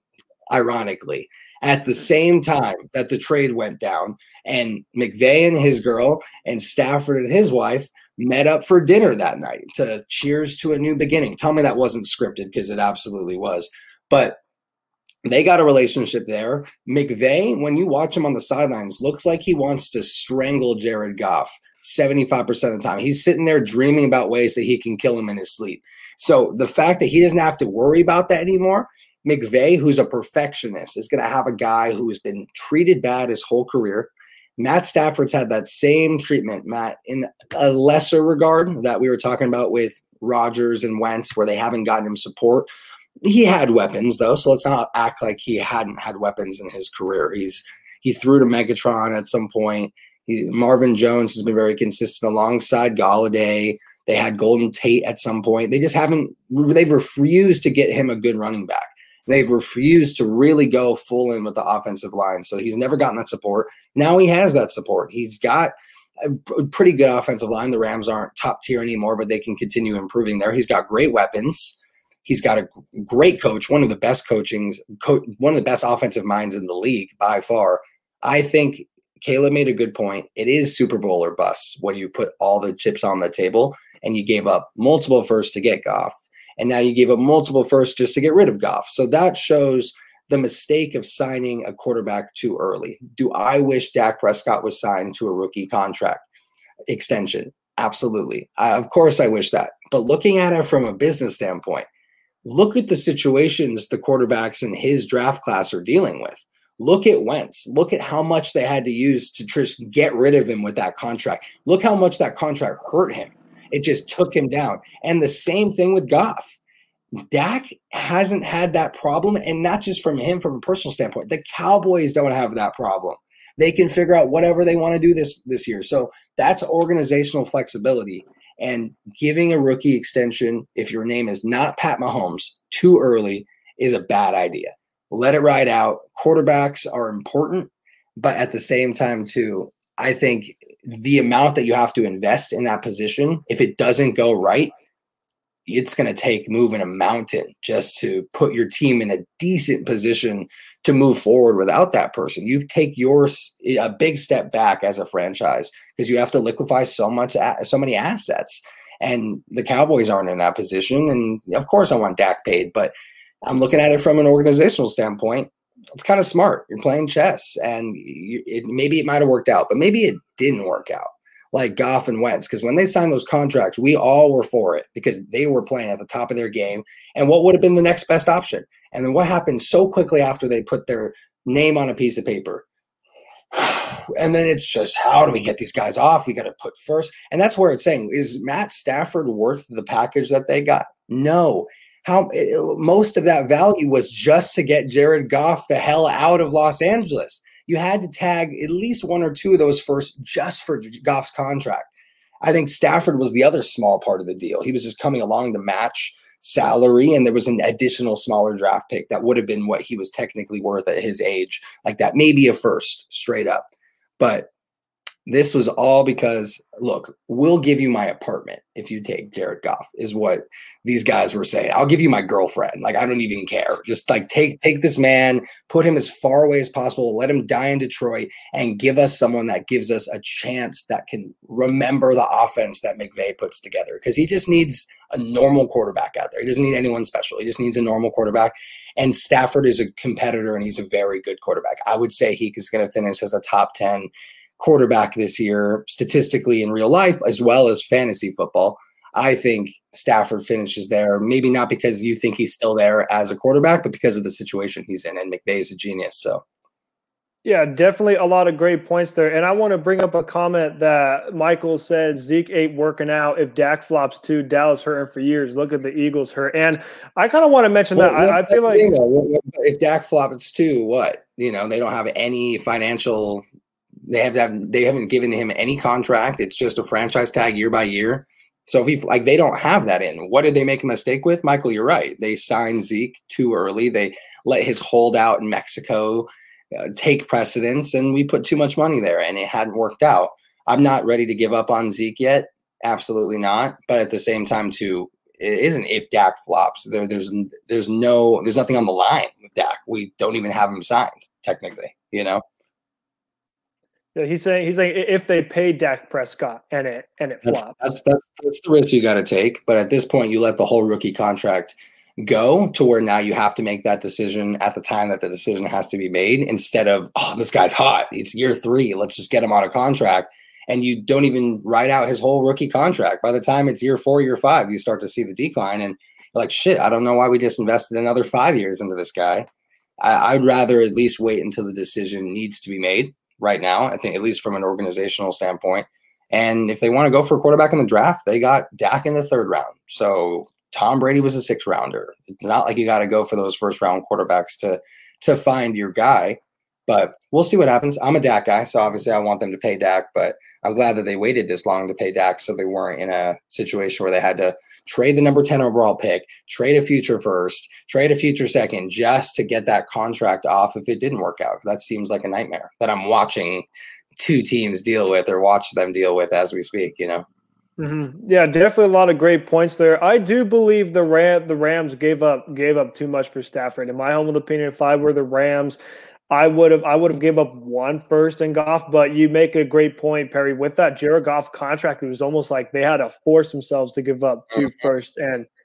ironically, at the same time that the trade went down. And McVay and his girl and Stafford and his wife met up for dinner that night to cheers to a new beginning. Tell me that wasn't scripted, because it absolutely was. But they got a relationship there. McVay, when you watch him on the sidelines, looks like he wants to strangle Jared Goff 75% of the time. He's sitting there dreaming about ways that he can kill him in his sleep. So the fact that he doesn't have to worry about that anymore, McVay, who's a perfectionist, is going to have a guy who's been treated bad his whole career. Matt Stafford's had that same treatment, Matt, in a lesser regard that we were talking about with Rodgers and Wentz, where they haven't gotten him support. He had weapons, though, so let's not act like he hadn't had weapons in his career. He threw to Megatron at some point. Marvin Jones has been very consistent alongside Golladay. They had Golden Tate at some point. They've refused to get him a good running back. They've refused to really go full in with the offensive line. So he's never gotten that support. Now he has that support. He's got a pretty good offensive line. The Rams aren't top tier anymore, but they can continue improving there. He's got great weapons. He's got a great coach, one of the best one of the best offensive minds in the league by far. I think Caleb made a good point. It is Super Bowl or bust when you put all the chips on the table and you gave up multiple firsts to get Goff. And now you gave up multiple firsts just to get rid of Goff. So that shows the mistake of signing a quarterback too early. Do I wish Dak Prescott was signed to a rookie contract extension? Absolutely. Of course I wish that. But looking at it from a business standpoint, look at the situations the quarterbacks in his draft class are dealing with. Look at Wentz. Look at how much they had to use to just get rid of him with that contract. Look how much that contract hurt him. It just took him down. And the same thing with Goff. Dak hasn't had that problem, and not just from him, from a personal standpoint. The Cowboys don't have that problem. They can figure out whatever they want to do this year. So that's organizational flexibility. And giving a rookie extension, if your name is not Pat Mahomes, too early is a bad idea. Let it ride out. Quarterbacks are important, but at the same time, too, I think the amount that you have to invest in that position, if it doesn't go right, it's going to take moving a mountain just to put your team in a decent position to move forward without that person. You take a big step back as a franchise because you have to liquefy so many assets. And the Cowboys aren't in that position. And of course I want Dak paid, but I'm looking at it from an organizational standpoint. It's kind of smart. You're playing chess, and maybe it might have worked out, but maybe it didn't work out. Like Goff and Wentz, because when they signed those contracts, we all were for it because they were playing at the top of their game. And what would have been the next best option? And then what happened so quickly after they put their name on a piece of paper? And then it's just, how do we get these guys off? We got to put first. And that's where it's saying, is Matt Stafford worth the package that they got? No. most of that value was just to get Jared Goff the hell out of Los Angeles. You had to tag at least one or two of those first just for Goff's contract. I think Stafford was the other small part of the deal. He was just coming along to match salary, and there was an additional smaller draft pick that would have been what he was technically worth at his age, like that, maybe a first straight up. But this was all because, look, we'll give you my apartment if you take Jared Goff, is what these guys were saying. I'll give you my girlfriend. Like, I don't even care. Just like take this man, put him as far away as possible, let him die in Detroit, and give us someone that gives us a chance that can remember the offense that McVay puts together. Because he just needs a normal quarterback out there. He doesn't need anyone special. He just needs a normal quarterback. And Stafford is a competitor, and he's a very good quarterback. I would say he is going to finish as a top 10 quarterback this year, statistically in real life, as well as fantasy football. I think Stafford finishes there, maybe not because you think he's still there as a quarterback, but because of the situation he's in. And McVay's a genius. So, yeah, definitely a lot of great points there. And I want to bring up a comment that Michael said, Zeke ain't working out. If Dak flops too, Dallas hurting for years. Look at the Eagles hurt. And I kind of want to mention that. I feel like if Dak flops too, what? They don't have any financial. They haven't given him any contract. It's just a franchise tag year by year. So if they don't have that in, what did they make a mistake with? Michael, you're right. They signed Zeke too early. They let his holdout in Mexico take precedence, and we put too much money there, and it hadn't worked out. I'm not ready to give up on Zeke yet. Absolutely not. But at the same time, too, it isn't if Dak flops. There's nothing on the line with Dak. We don't even have him signed technically. Yeah, he's saying if they pay Dak Prescott and it flops. That's the risk you got to take. But at this point, you let the whole rookie contract go to where now you have to make that decision at the time that the decision has to be made, instead of, oh, this guy's hot. It's year 3. Let's just get him on a contract. And you don't even write out his whole rookie contract. By the time it's year 4, year 5, you start to see the decline. And you're like, shit, I don't know why we just invested another 5 years into this guy. I'd rather at least wait until the decision needs to be made. Right now, I think, at least from an organizational standpoint. And if they want to go for a quarterback in the draft, they got Dak in the 3rd round. So Tom Brady was a 6th rounder. It's not like you got to go for those 1st round quarterbacks to find your guy. But we'll see what happens. I'm a Dak guy, so obviously I want them to pay Dak, but I'm glad that they waited this long to pay Dak so they weren't in a situation where they had to trade the number 10 overall pick, trade a future first, trade a future second just to get that contract off if it didn't work out. That seems like a nightmare that I'm watching 2 teams deal with, or watch them deal with as we speak, Mm-hmm. Yeah, definitely a lot of great points there. I do believe the Rams gave up too much for Stafford. In my humble opinion, if I were the Rams, I would have gave up 1 first in Goff. But you make a great point, Perry. With that Jared Goff contract, it was almost like they had to force themselves to give up 2 firsts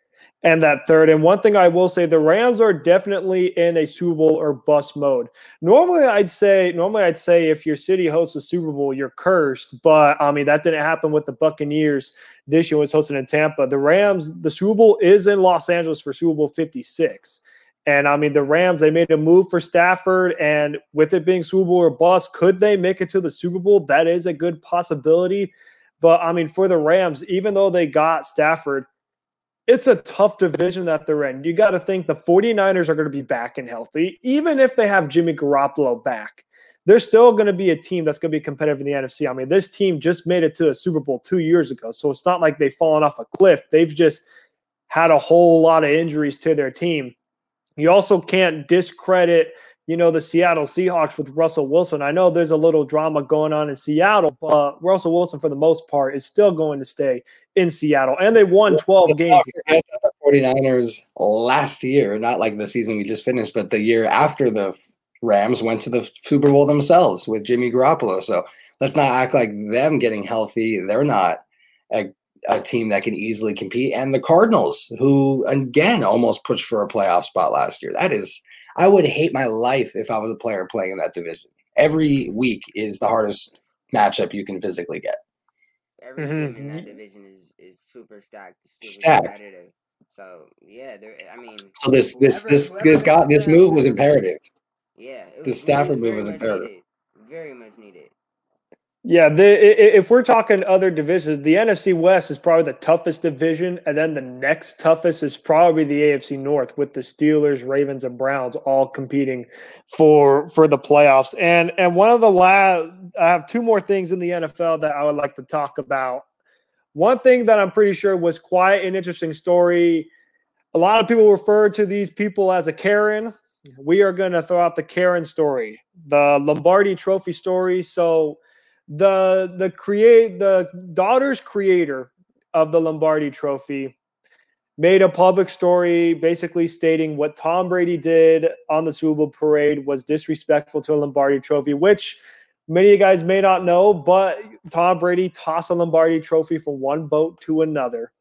and that 3rd. And one thing I will say, the Rams are definitely in a Super Bowl or bust mode. Normally I'd say if your city hosts a Super Bowl, you're cursed. But I mean, that didn't happen with the Buccaneers this year when it was hosted in Tampa. The Rams, the Super Bowl is in Los Angeles for Super Bowl 56. And I mean, the Rams, they made a move for Stafford, and with it being Super Bowl or bust, could they make it to the Super Bowl? That is a good possibility. But I mean, for the Rams, even though they got Stafford, it's a tough division that they're in. You got to think the 49ers are going to be back and healthy. Even if they have Jimmy Garoppolo back, they're still going to be a team that's going to be competitive in the NFC. I mean, this team just made it to a Super Bowl 2 years ago. So it's not like they've fallen off a cliff. They've just had a whole lot of injuries to their team. You also can't discredit, the Seattle Seahawks with Russell Wilson. I know there's a little drama going on in Seattle, but Russell Wilson, for the most part, is still going to stay in Seattle. And they won 12 games. The 49ers last year, not like the season we just finished, but the year after the Rams went to the Super Bowl themselves with Jimmy Garoppolo. So let's not act like them getting healthy. They're not a team that can easily compete. And the Cardinals, who, again, almost pushed for a playoff spot last year. I would hate my life if I was a player playing in that division. Every week is the hardest matchup you can physically get. Every team in that division is super stacked. Competitive. So yeah, So this move was imperative. Yeah, The Stafford move was imperative. Very much needed. Yeah, if we're talking other divisions, the NFC West is probably the toughest division, and then the next toughest is probably the AFC North, with the Steelers, Ravens, and Browns all competing for the playoffs. And one of the last, I have two more things in the NFL that I would like to talk about. One thing that I'm pretty sure was quite an interesting story. A lot of people refer to these people as a Karen. We are going to throw out the Karen story, the Lombardi Trophy story. So the daughter's creator of the Lombardi Trophy made a public story basically stating what Tom Brady did on the Super Bowl parade was disrespectful to the Lombardi Trophy, which many of you guys may not know, but Tom Brady tossed a Lombardi Trophy from one boat to another.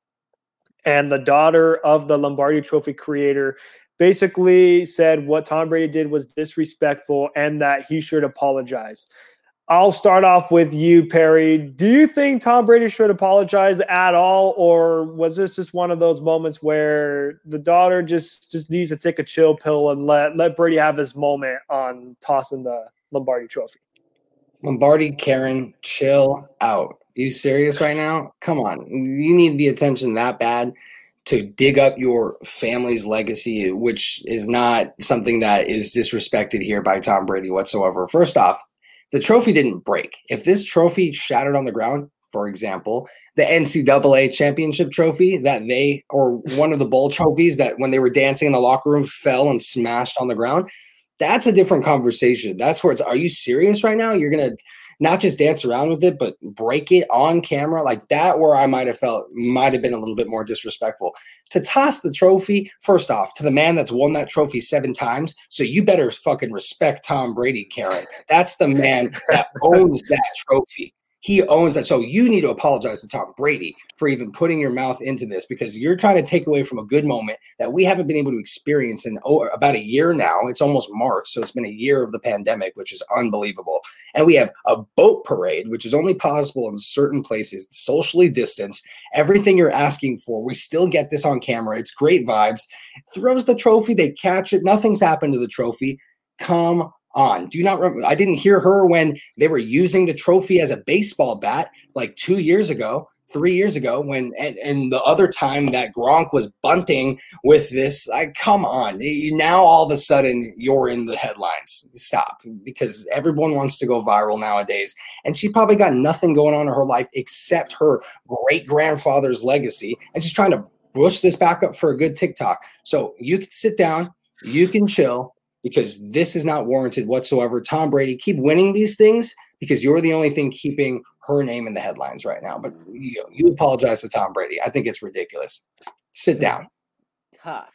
And the daughter of the Lombardi Trophy creator basically said what Tom Brady did was disrespectful and that he should apologize. I'll start off with you, Perry. Do you think Tom Brady should apologize at all, or was this just one of those moments where the daughter just needs to take a chill pill and let Brady have his moment on tossing the Lombardi Trophy? Lombardi, Karen, chill out. You serious right now? Come on. You need the attention that bad to dig up your family's legacy, which is not something that is disrespected here by Tom Brady whatsoever. First off, the trophy didn't break. If this trophy shattered on the ground, for example, the NCAA championship trophy that they, or one of the bowl trophies that when they were dancing in the locker room fell and smashed on the ground, that's a different conversation. That's where it's, are you serious right now? You're going to not just dance around with it, but break it on camera like that, where I might have been a little bit more disrespectful. To toss the trophy, first off, to the man that's won that trophy 7 times, so you better fucking respect Tom Brady, Karen. That's the man that owns that trophy. He owns that. So you need to apologize to Tom Brady for even putting your mouth into this, because you're trying to take away from a good moment that we haven't been able to experience in about a year now. It's almost March. So it's been a year of the pandemic, which is unbelievable. And we have a boat parade, which is only possible in certain places, socially distanced, everything you're asking for. We still get this on camera. It's great vibes. Throws the trophy. They catch it. Nothing's happened to the trophy. Come on. Do you not remember? I didn't hear her when they were using the trophy as a baseball bat like 2 years ago, 3 years ago, when and the other time that Gronk was bunting with this. Like, come on. Now all of a sudden you're in the headlines. Stop, because everyone wants to go viral nowadays. And she probably got nothing going on in her life except her great grandfather's legacy. And she's trying to push this back up for a good TikTok. So you can sit down, you can chill, because this is not warranted whatsoever. Tom Brady, keep winning these things because you're the only thing keeping her name in the headlines right now. But you apologize to Tom Brady. I think it's ridiculous. Sit down. Tough.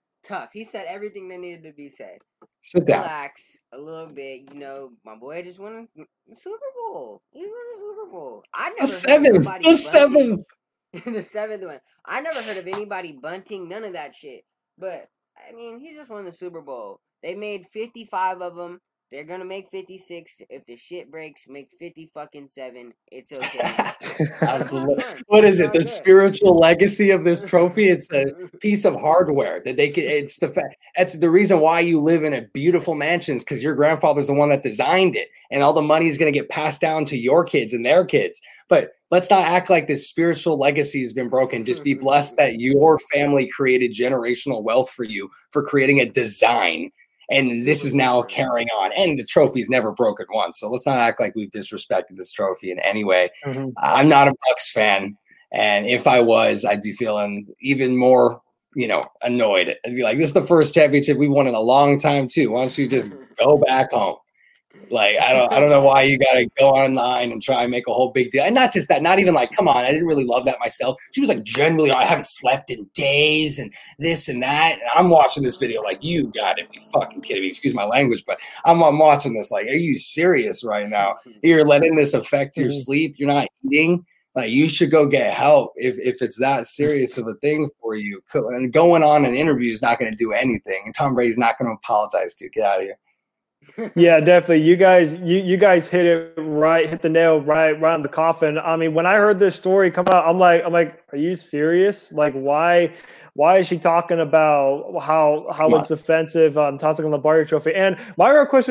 He said everything that needed to be said. Sit down. Relax a little bit. You know, my boy just won the Super Bowl. He won the Super Bowl. The seventh the seventh one. I never heard of anybody bunting, none of that shit. But I mean, he just won the Super Bowl. They made 55 of them. They're gonna make 56. If the shit breaks, make 50-7. It's okay. Absolutely. What is it? The spiritual legacy of this trophy? It's a piece of hardware that they can. It's the fact. That's the reason why you live in a beautiful mansions, because your grandfather's the one that designed it, and all the money is going to get passed down to your kids and their kids. But let's not act like this spiritual legacy has been broken. Just be blessed that your family created generational wealth for you for creating a design. And this is now carrying on. And the trophy's never broken once. So let's not act like we've disrespected this trophy in any way. Mm-hmm. I'm not a Bucs fan. And if I was, I'd be feeling even more, annoyed. I'd be like, this is the first championship we won in a long time too. Why don't you just go back home? Like, I don't know why you got to go online and try and make a whole big deal. And not just that, not even like, come on, I didn't really love that myself. She was like, generally, I haven't slept in days and this and that. And I'm watching this video like, you got to be fucking kidding me. Excuse my language, but I'm watching this like, are you serious right now? You're letting this affect your sleep. You're not eating. Like, you should go get help if it's that serious of a thing for you. And going on an interview is not going to do anything. And Tom Brady's not going to apologize to you. Get out of here. Yeah, definitely. You guys hit the nail right on the coffin. I mean, when I heard this story come out, I'm like, are you serious? Like, why is she talking about how it's offensive on tossing a Lombardi trophy? And my real question is,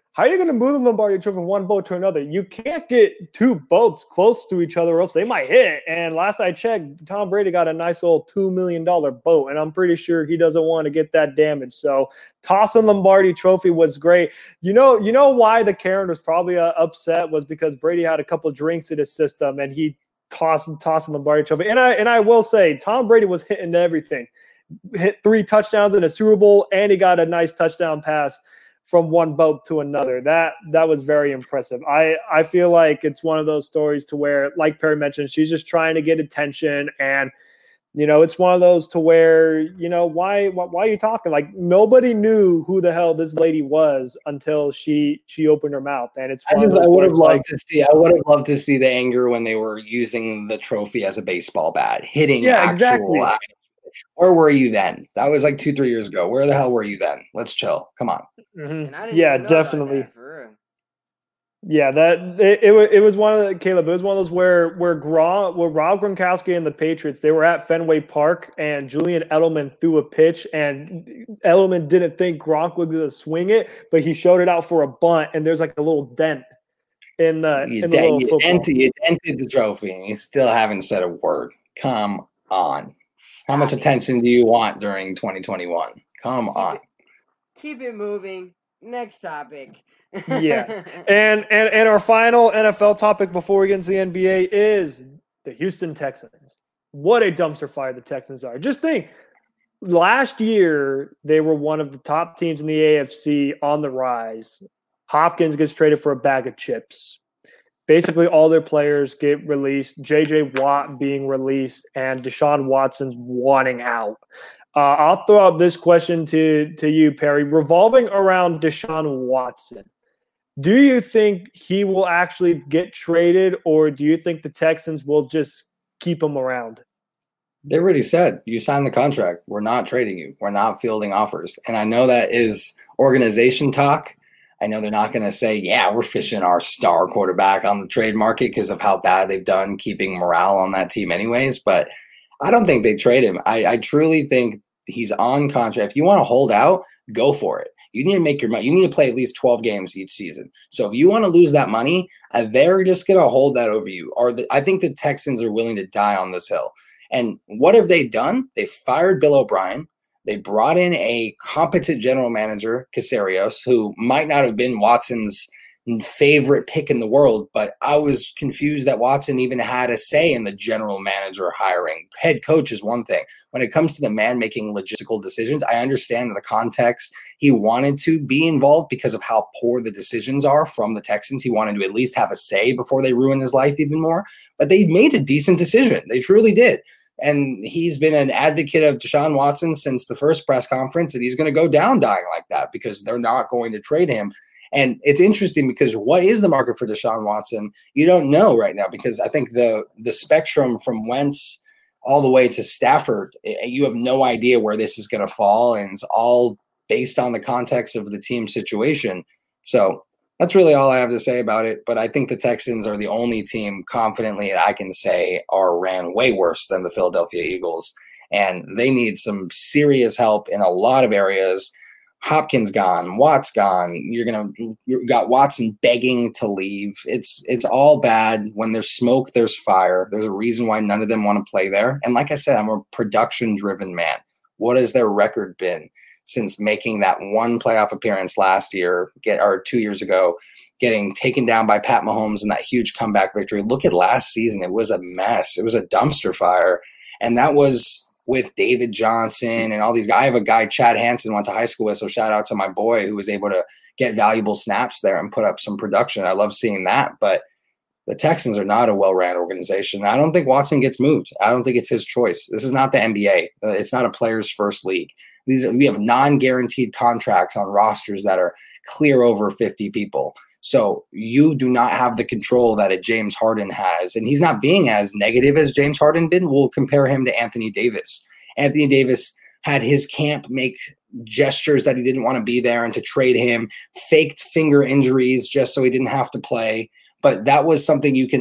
How are you going to move the Lombardi Trophy from one boat to another? You can't get two boats close to each other, or else they might hit. And last I checked, Tom Brady got a nice old $2 million boat, and I'm pretty sure he doesn't want to get that damaged. So tossing Lombardi Trophy was great. You know why the Karen was probably upset was because Brady had a couple drinks in his system, and he tossed Lombardi Trophy. And I will say, Tom Brady was hitting everything. Hit 3 touchdowns in a Super Bowl, and he got a nice touchdown pass from one boat to another. That was very impressive. I feel like it's one of those stories to where, like Perry mentioned, she's just trying to get attention, and it's one of those to where, why are you talking? Like, nobody knew who the hell this lady was until she I would have loved to see the anger when they were using the trophy as a baseball bat, hitting exactly. Where were you then? That was like 2-3 years ago. Where the hell were you then? Let's chill. Come on. Mm-hmm. Yeah, definitely. Yeah, it was one of the Caleb. It was one of those where Rob Gronkowski and the Patriots, they were at Fenway Park, and Julian Edelman threw a pitch, and Edelman didn't think Gronk was going to swing it, but he showed it out for a bunt, and there's like a little dent in the little football. You dented the trophy, and you still haven't said a word. Come on. How much attention do you want during 2021? Come on. Keep it moving. Next topic. Yeah. And our final NFL topic before we get into the NBA is the Houston Texans. What a dumpster fire the Texans are. Just think, last year they were one of the top teams in the AFC on the rise. Hopkins gets traded for a bag of chips. Basically, all their players get released, J.J. Watt being released, and Deshaun Watson's wanting out. I'll throw out this question to you, Perry. Revolving around Deshaun Watson, do you think he will actually get traded, or do you think the Texans will just keep him around? They already said, you signed the contract. We're not trading you. We're not fielding offers. And I know that is organization talk. I know they're not going to say, yeah, we're fishing our star quarterback on the trade market because of how bad they've done keeping morale on that team anyways. But I don't think they trade him. I truly think he's on contract. If you want to hold out, go for it. You need to make your money. You need to play at least 12 games each season. So if you want to lose that money, they're just going to hold that over you. I think the Texans are willing to die on this hill. And what have they done? They fired Bill O'Brien. They brought in a competent general manager, Caserio, who might not have been Watson's favorite pick in the world, but I was confused that Watson even had a say in the general manager hiring. Head coach is one thing. When it comes to the man making logistical decisions, I understand the context. He wanted to be involved because of how poor the decisions are from the Texans. He wanted to at least have a say before they ruin his life even more. But they made a decent decision. They truly did. And he's been an advocate of Deshaun Watson since the first press conference, and he's going to go down dying like that because they're not going to trade him. And it's interesting because what is the market for Deshaun Watson? You don't know right now because I think the spectrum from Wentz all the way to Stafford, you have no idea where this is going to fall, and it's all based on the context of the team situation. So that's really all I have to say about it. But I think the Texans are the only team confidently that I can say are ran way worse than the Philadelphia Eagles. And they need some serious help in a lot of areas. Hopkins gone, Watt's gone. You got Watson begging to leave. It's all bad. When there's smoke, there's fire. There's a reason why none of them want to play there. And like I said, I'm a production-driven man. What has their record been since making that one playoff appearance last year, 2 years ago, getting taken down by Pat Mahomes in that huge comeback victory? Look at last season. It was a mess. It was a dumpster fire. And that was with David Johnson and all these guys. I have a guy, Chad Hansen, went to high school with, so shout out to my boy who was able to get valuable snaps there and put up some production. I love seeing that. But the Texans are not a well-ran organization. I don't think Watson gets moved. I don't think it's his choice. This is not the NBA. It's not a player's first league. We have non-guaranteed contracts on rosters that are clear over 50 people. So you do not have the control that a James Harden has. And he's not being as negative as James Harden been. We'll compare him to Anthony Davis. Anthony Davis had his camp make gestures that he didn't want to be there and to trade him, faked finger injuries just so he didn't have to play. But that was something you can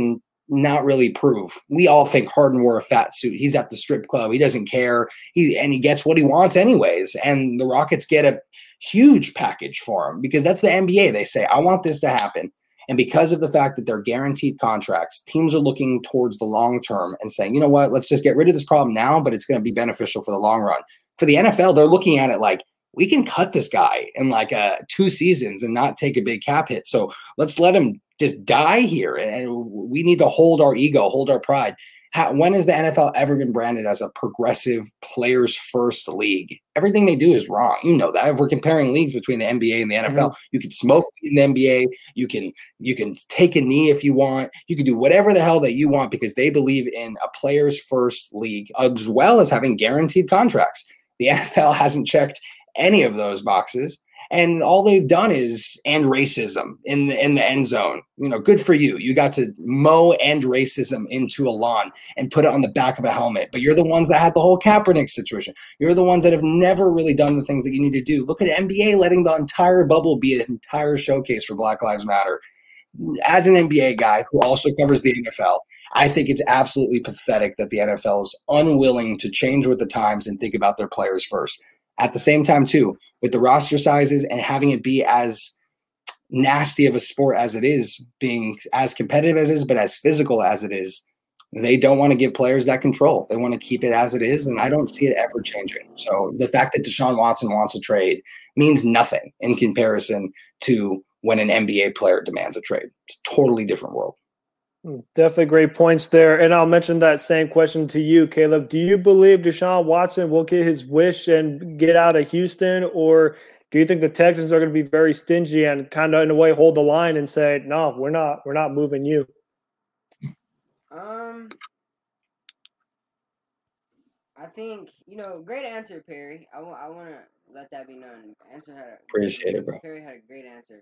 not really prove. We all think Harden wore a fat suit. He's at the strip club. He doesn't care. He gets what he wants anyways. And the Rockets get a huge package for him because that's the NBA. They say, I want this to happen. And because of the fact that they're guaranteed contracts, teams are looking towards the long term and saying, you know what, let's just get rid of this problem now, but it's going to be beneficial for the long run. For the NFL, they're looking at it like, we can cut this guy in like 2 seasons and not take a big cap hit. So let's let him just die here. And we need to hold our ego, hold our pride. When has the NFL ever been branded as a progressive players first league? Everything they do is wrong. You know that. If we're comparing leagues between the NBA and the NFL, you can smoke in the NBA. You can take a knee if you want. You can do whatever the hell that you want because they believe in a players first league as well as having guaranteed contracts. The NFL hasn't checked any of those boxes. And all they've done is end racism in the end zone. You know, good for you. You got to mow end racism into a lawn and put it on the back of a helmet. But you're the ones that had the whole Kaepernick situation. You're the ones that have never really done the things that you need to do. Look at NBA letting the entire bubble be an entire showcase for Black Lives Matter. As an NBA guy who also covers the NFL, I think it's absolutely pathetic that the NFL is unwilling to change with the times and think about their players first. At the same time, too, with the roster sizes and having it be as nasty of a sport as it is, being as competitive as it is, but as physical as it is, they don't want to give players that control. They want to keep it as it is, and I don't see it ever changing. So the fact that Deshaun Watson wants a trade means nothing in comparison to when an NBA player demands a trade. It's a totally different world. Definitely great points there. And I'll mention that same question to you, Caleb. Do you believe Deshaun Watson will get his wish and get out of Houston? Or do you think the Texans are going to be very stingy and kind of in a way hold the line and say, no, we're not moving you? I think, great answer, Perry. I want to let that be known. Appreciate it, bro. Perry had a great answer.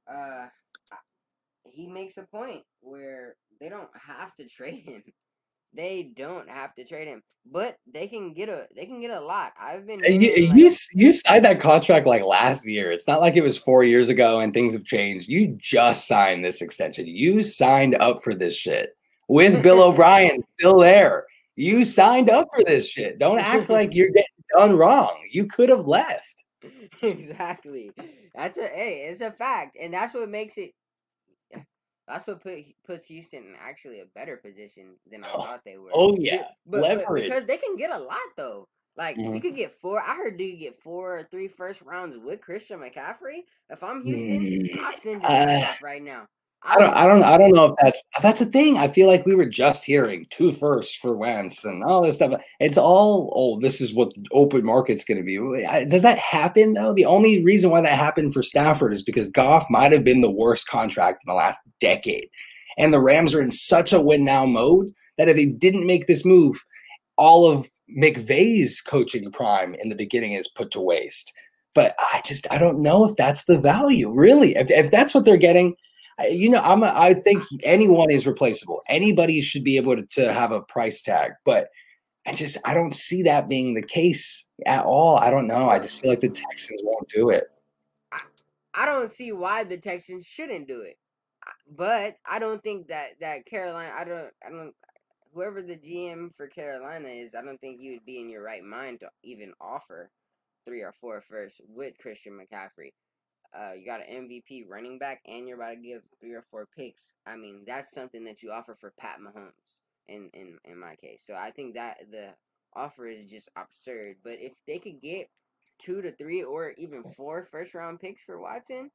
He makes a point where they don't have to trade him. They don't have to trade him, but they can get a lot. I've been you signed that contract like last year. It's not like it was 4 years ago and things have changed. You just signed this extension. You signed up for this shit with Bill O'Brien still there. You signed up for this shit. Don't act like you're getting done wrong. You could have left. Exactly. It's a fact, and that's what makes it. That's what puts Houston in actually a better position than I thought they were. Oh yeah, but because they can get a lot though. Like you could get 4. I heard you could get 4 or 3 first rounds with Christian McCaffrey. If I'm Houston, I'll send you stuff right now. I don't know if that's a thing. I feel like we were just hearing 2 firsts for Wentz and all this stuff. It's all, this is what the open market's going to be. Does that happen though? The only reason why that happened for Stafford is because Goff might have been the worst contract in the last decade. And the Rams are in such a win now mode that if they didn't make this move, all of McVay's coaching prime in the beginning is put to waste. But I don't know if that's the value really. If that's what they're getting, I think anyone is replaceable. Anybody should be able to have a price tag, but I don't see that being the case at all. I don't know. I just feel like the Texans won't do it. I don't see why the Texans shouldn't do it, but I don't think that Carolina. I don't. Whoever the GM for Carolina is, I don't think you would be in your right mind to even offer 3 or 4 firsts with Christian McCaffrey. You got an MVP running back, and you're about to give 3 or 4 picks. I mean, that's something that you offer for Pat Mahomes in my case. So I think that the offer is just absurd. But if they could get 2 to 3 or even 4 first-round picks for Watson,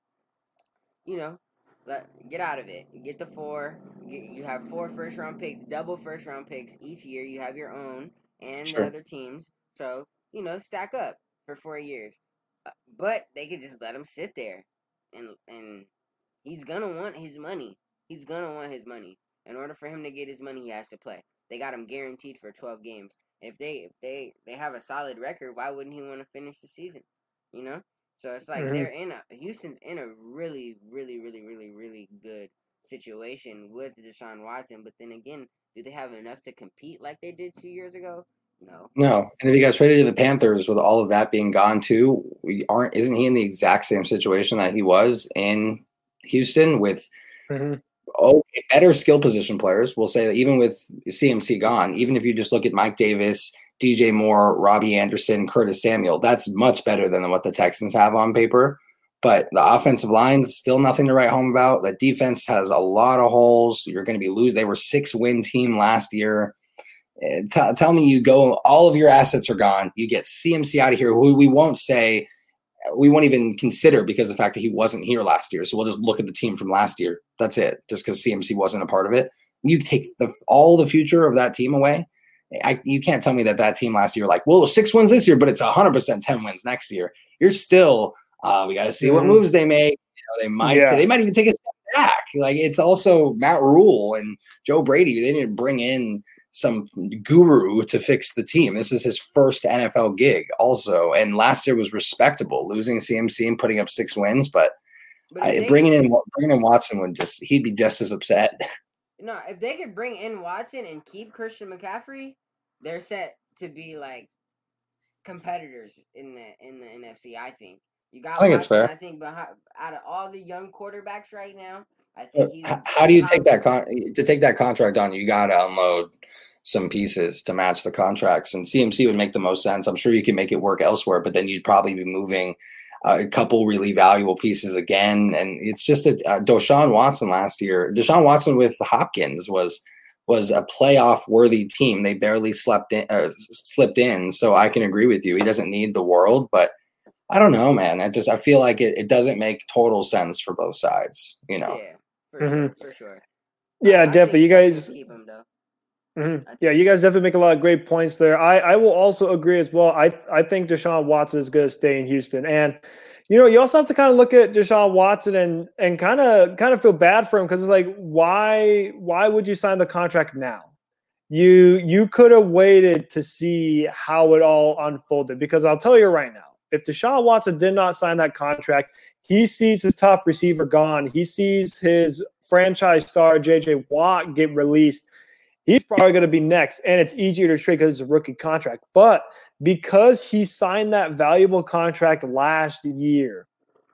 get out of it. Get the 4. You have 4 first-round picks, double first-round picks each year. You have your own and the other teams. So, stack up for 4 years. But they could just let him sit there, and he's gonna want his money. He's gonna want his money. In order for him to get his money, he has to play. They got him guaranteed for 12 games. If they have a solid record, why wouldn't he want to finish the season? So it's like Houston's in a really, really, really, really, really good situation with Deshaun Watson. But then again, do they have enough to compete like they did 2 years ago? No. And if he got traded to the Panthers with all of that being gone too, isn't he in the exact same situation that he was in Houston with okay, better skill position players. We'll say that even with CMC gone, even if you just look at Mike Davis, DJ Moore, Robbie Anderson, Curtis Samuel, that's much better than what the Texans have on paper. But the offensive line's still nothing to write home about. The defense has a lot of holes. You're going to be losing. They were 6-win team last year. Tell me you go, all of your assets are gone. You get CMC out of here, who we won't even consider because of the fact that he wasn't here last year. So we'll just look at the team from last year. That's it. Just because CMC wasn't a part of it. You take all the future of that team away. You can't tell me that team last year, like, well, 6 wins this year, but it's 100% 10 wins next year. You're still, we got to see what moves they make. They might even take a step back. Like, it's also Matt Rule and Joe Brady. They didn't bring in some guru to fix the team. This is his first NFL gig also. And last year was respectable, losing CMC and putting up 6 wins. But bringing in Watson he'd be just as upset. No, if they could bring in Watson and keep Christian McCaffrey, they're set to be like competitors in the NFC. I think you got. I think Watson, it's fair. I think out of all the young quarterbacks right now, I think he's. How do you take that to take that contract on? You got to unload some pieces to match the contracts, and CMC would make the most sense. I'm sure you can make it work elsewhere, but then you'd probably be moving a couple really valuable pieces again. And it's just Deshaun Watson last year. Deshaun Watson with Hopkins was a playoff worthy team. They barely slipped in. So I can agree with you. He doesn't need the world, but I don't know, man. I feel like it doesn't make total sense for both sides, you know? Yeah, for sure. Yeah, definitely. You guys keep him though. Mm-hmm. Yeah, you guys definitely make a lot of great points there. I will also agree as well. I think Deshaun Watson is going to stay in Houston, and you also have to kind of look at Deshaun Watson and kind of feel bad for him because it's like why would you sign the contract now? You could have waited to see how it all unfolded because I'll tell you right now, if Deshaun Watson did not sign that contract, he sees his top receiver gone. He sees his franchise star J.J. Watt get released. He's probably going to be next, and it's easier to trade because it's a rookie contract. But because he signed that valuable contract last year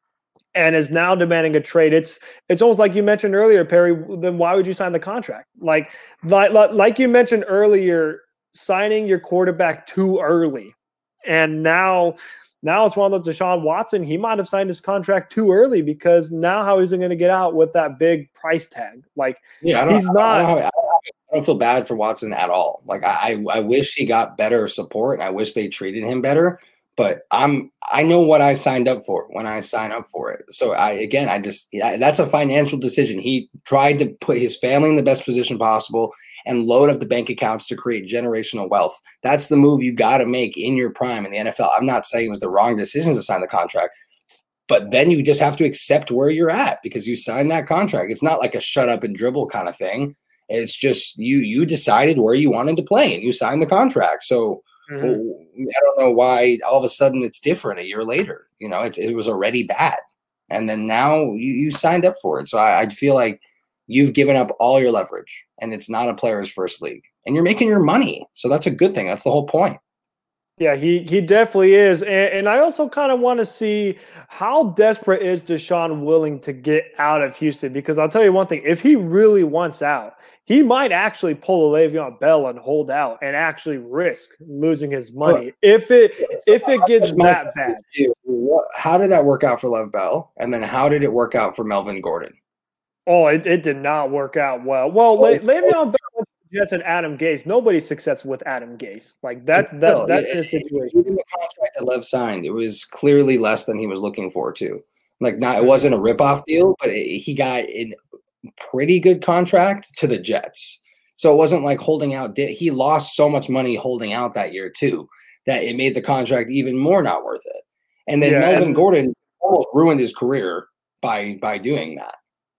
and is now demanding a trade, it's almost like you mentioned earlier, Perry, then why would you sign the contract? Like you mentioned earlier, signing your quarterback too early. And now it's one of those Deshaun Watson. He might have signed his contract too early because now how is he going to get out with that big price tag? Like, I don't feel bad for Watson at all. Like I wish he got better support and I wish they treated him better, but I know what I signed up for when I signed up for it. So that's a financial decision. He tried to put his family in the best position possible and load up the bank accounts to create generational wealth. That's the move you got to make in your prime in the NFL. I'm not saying it was the wrong decision to sign the contract, but then you just have to accept where you're at because you signed that contract. It's not like a shut up and dribble kind of thing. It's just you decided where you wanted to play and you signed the contract. So I don't know why all of a sudden it's different a year later. It was already bad. And then now you signed up for it. So I feel like you've given up all your leverage and it's not a player's first league and you're making your money. So that's a good thing. That's the whole point. Yeah, he definitely is. And I also kind of want to see how desperate is Deshaun willing to get out of Houston? Because I'll tell you one thing, if he really wants out, he might actually pull a Le'Veon Bell and hold out and actually risk losing his money if it gets that bad. How did that work out for Lev Bell? And then how did it work out for Melvin Gordon? Oh, it did not work out well. Well, Le'Veon Bell Jets and Adam Gase. Nobody's successful with Adam Gase. Like that's his situation. Even the contract that Lev signed, it was clearly less than he was looking for too. It wasn't a ripoff deal, but he got a pretty good contract to the Jets. So it wasn't like holding out. He lost so much money holding out that year too, that it made the contract even more not worth it. And then Melvin Gordon almost ruined his career by doing that.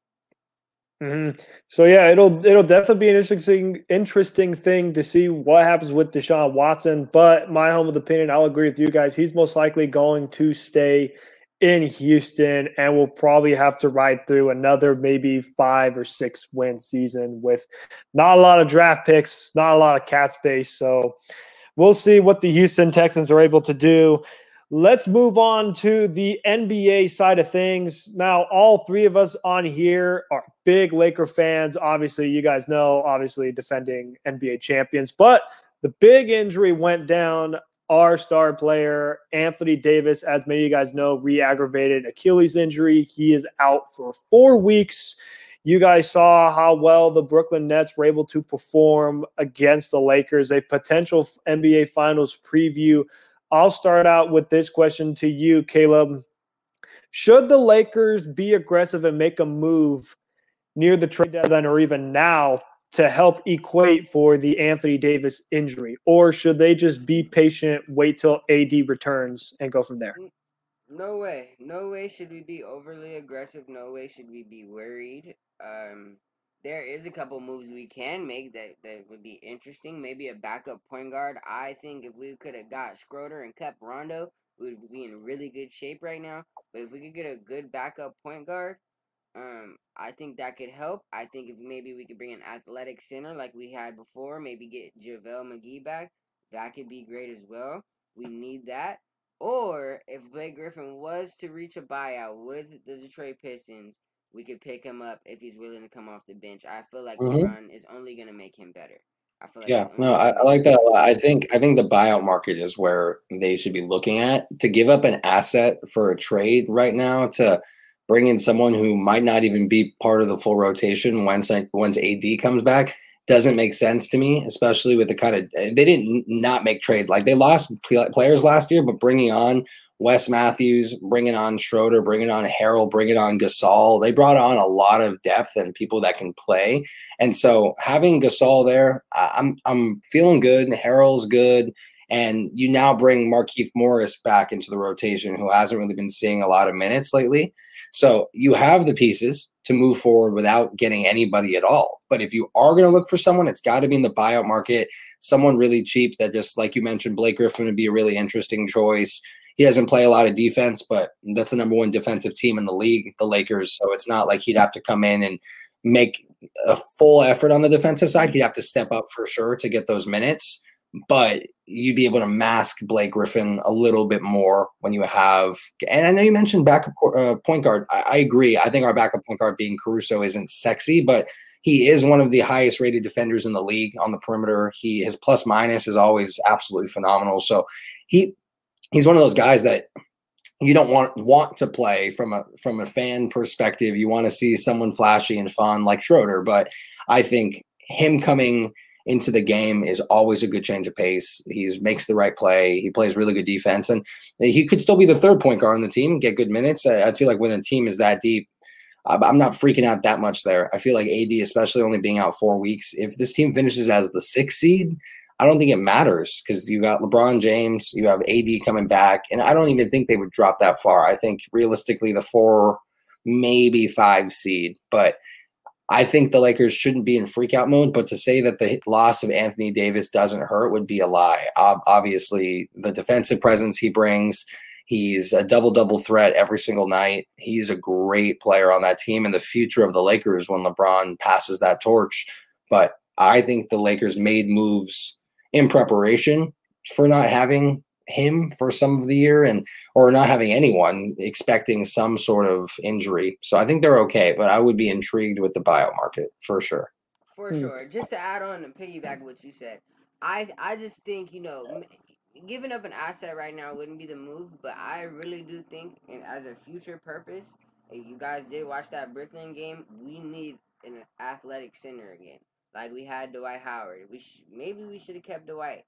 Mm-hmm. So yeah, it'll definitely be an interesting thing to see what happens with Deshaun Watson. But my humble opinion, I'll agree with you guys. He's most likely going to stay in Houston, and we'll probably have to ride through another maybe 5 or 6 win season with not a lot of draft picks, not a lot of cap space. So we'll see what the Houston Texans are able to do. Let's move on to the NBA side of things. Now, all three of us on here are big Laker fans. Obviously, you guys know, obviously defending NBA champions. But the big injury went down. Our star player, Anthony Davis, as many of you guys know, re-aggravated Achilles injury. He is out for 4 weeks. You guys saw how well the Brooklyn Nets were able to perform against the Lakers, a potential NBA Finals preview. I'll start out with this question to you, Caleb. Should the Lakers be aggressive and make a move near the trade deadline or even now to help equate for the Anthony Davis injury? Or should they just be patient, wait till AD returns, and go from there? No way. No way should we be overly aggressive. No way should we be worried. There is a couple moves we can make that would be interesting. Maybe a backup point guard. I think if we could have got Schroeder and kept Rondo, we would be in really good shape right now. But if we could get a good backup point guard, I think that could help. I think if maybe we could bring an athletic center like we had before, maybe get JaVale McGee back, that could be great as well. We need that. Or if Blake Griffin was to reach a buyout with the Detroit Pistons, we could pick him up if he's willing to come off the bench. I feel like LeBron is only gonna make him better. I feel like Yeah, no, I like that a lot. I think the buyout market is where they should be looking at. To give up an asset for a trade right now to bring in someone who might not even be part of the full rotation once AD comes back doesn't make sense to me, especially with the kind of they didn't not make trades. Like they lost players last year, but bringing on Wes Matthews, bringing on Schroeder, bringing on Harrell, bringing on Gasol, they brought on a lot of depth and people that can play. And so having Gasol there, I'm feeling good. Harrell's good. And you now bring Markieff Morris back into the rotation, who hasn't really been seeing a lot of minutes lately. So you have the pieces to move forward without getting anybody at all. But if you are going to look for someone, it's got to be in the buyout market, someone really cheap that just, like you mentioned, Blake Griffin would be a really interesting choice. He doesn't play a lot of defense, but that's the number one defensive team in the league, the Lakers. So it's not like he'd have to come in and make a full effort on the defensive side. He'd have to step up for sure to get those minutes. But you'd be able to mask Blake Griffin a little bit more when you have – and I know you mentioned backup point guard. I agree. I think our backup point guard being Caruso isn't sexy, but he is one of the highest rated defenders in the league on the perimeter. His plus minus is always absolutely phenomenal. So he's one of those guys that you don't want to play from a fan perspective. You want to see someone flashy and fun like Schroeder, but I think him coming – into the game is always a good change of pace. He makes the right play. He plays really good defense, and he could still be the third point guard on the team, get good minutes. I feel like when a team is that deep, I'm not freaking out that much there. I feel like AD, especially only being out 4 weeks, if this team finishes as the 6th seed, I don't think it matters because you got LeBron James, you have AD coming back, and I don't even think they would drop that far. I think realistically the 4, maybe 5 seed, but I think the Lakers shouldn't be in freakout mode, but to say that the loss of Anthony Davis doesn't hurt would be a lie. Obviously, the defensive presence he brings, he's a double-double threat every single night. He's a great player on that team and the future of the Lakers when LeBron passes that torch. But I think the Lakers made moves in preparation for not having him for some of the year or not having anyone, expecting some sort of injury. So I think they're okay, but I would be intrigued with the buyout market for sure. For sure. Just to add on and piggyback what you said, I just think, giving up an asset right now wouldn't be the move, but I really do think, and as a future purpose, if you guys did watch that Brooklyn game, we need an athletic center again, like we had Dwight Howard. Maybe we should have kept Dwight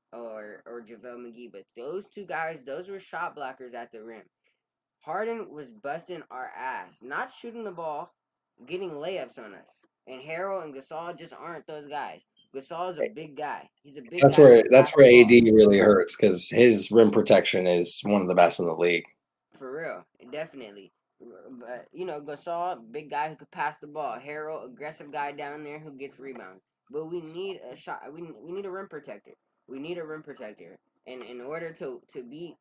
or JaVale McGee, but those two guys, those were shot blockers at the rim. Harden was busting our ass, not shooting the ball, getting layups on us. And Harrell and Gasol just aren't those guys. Gasol's a big guy. He's a big guy. That's where AD really hurts because his rim protection is one of the best in the league. For real, definitely. But Gasol, big guy who could pass the ball. Harrell, aggressive guy down there who gets rebounds. But we need a shot. We need a rim protector. We need a rim protector. And in order to beat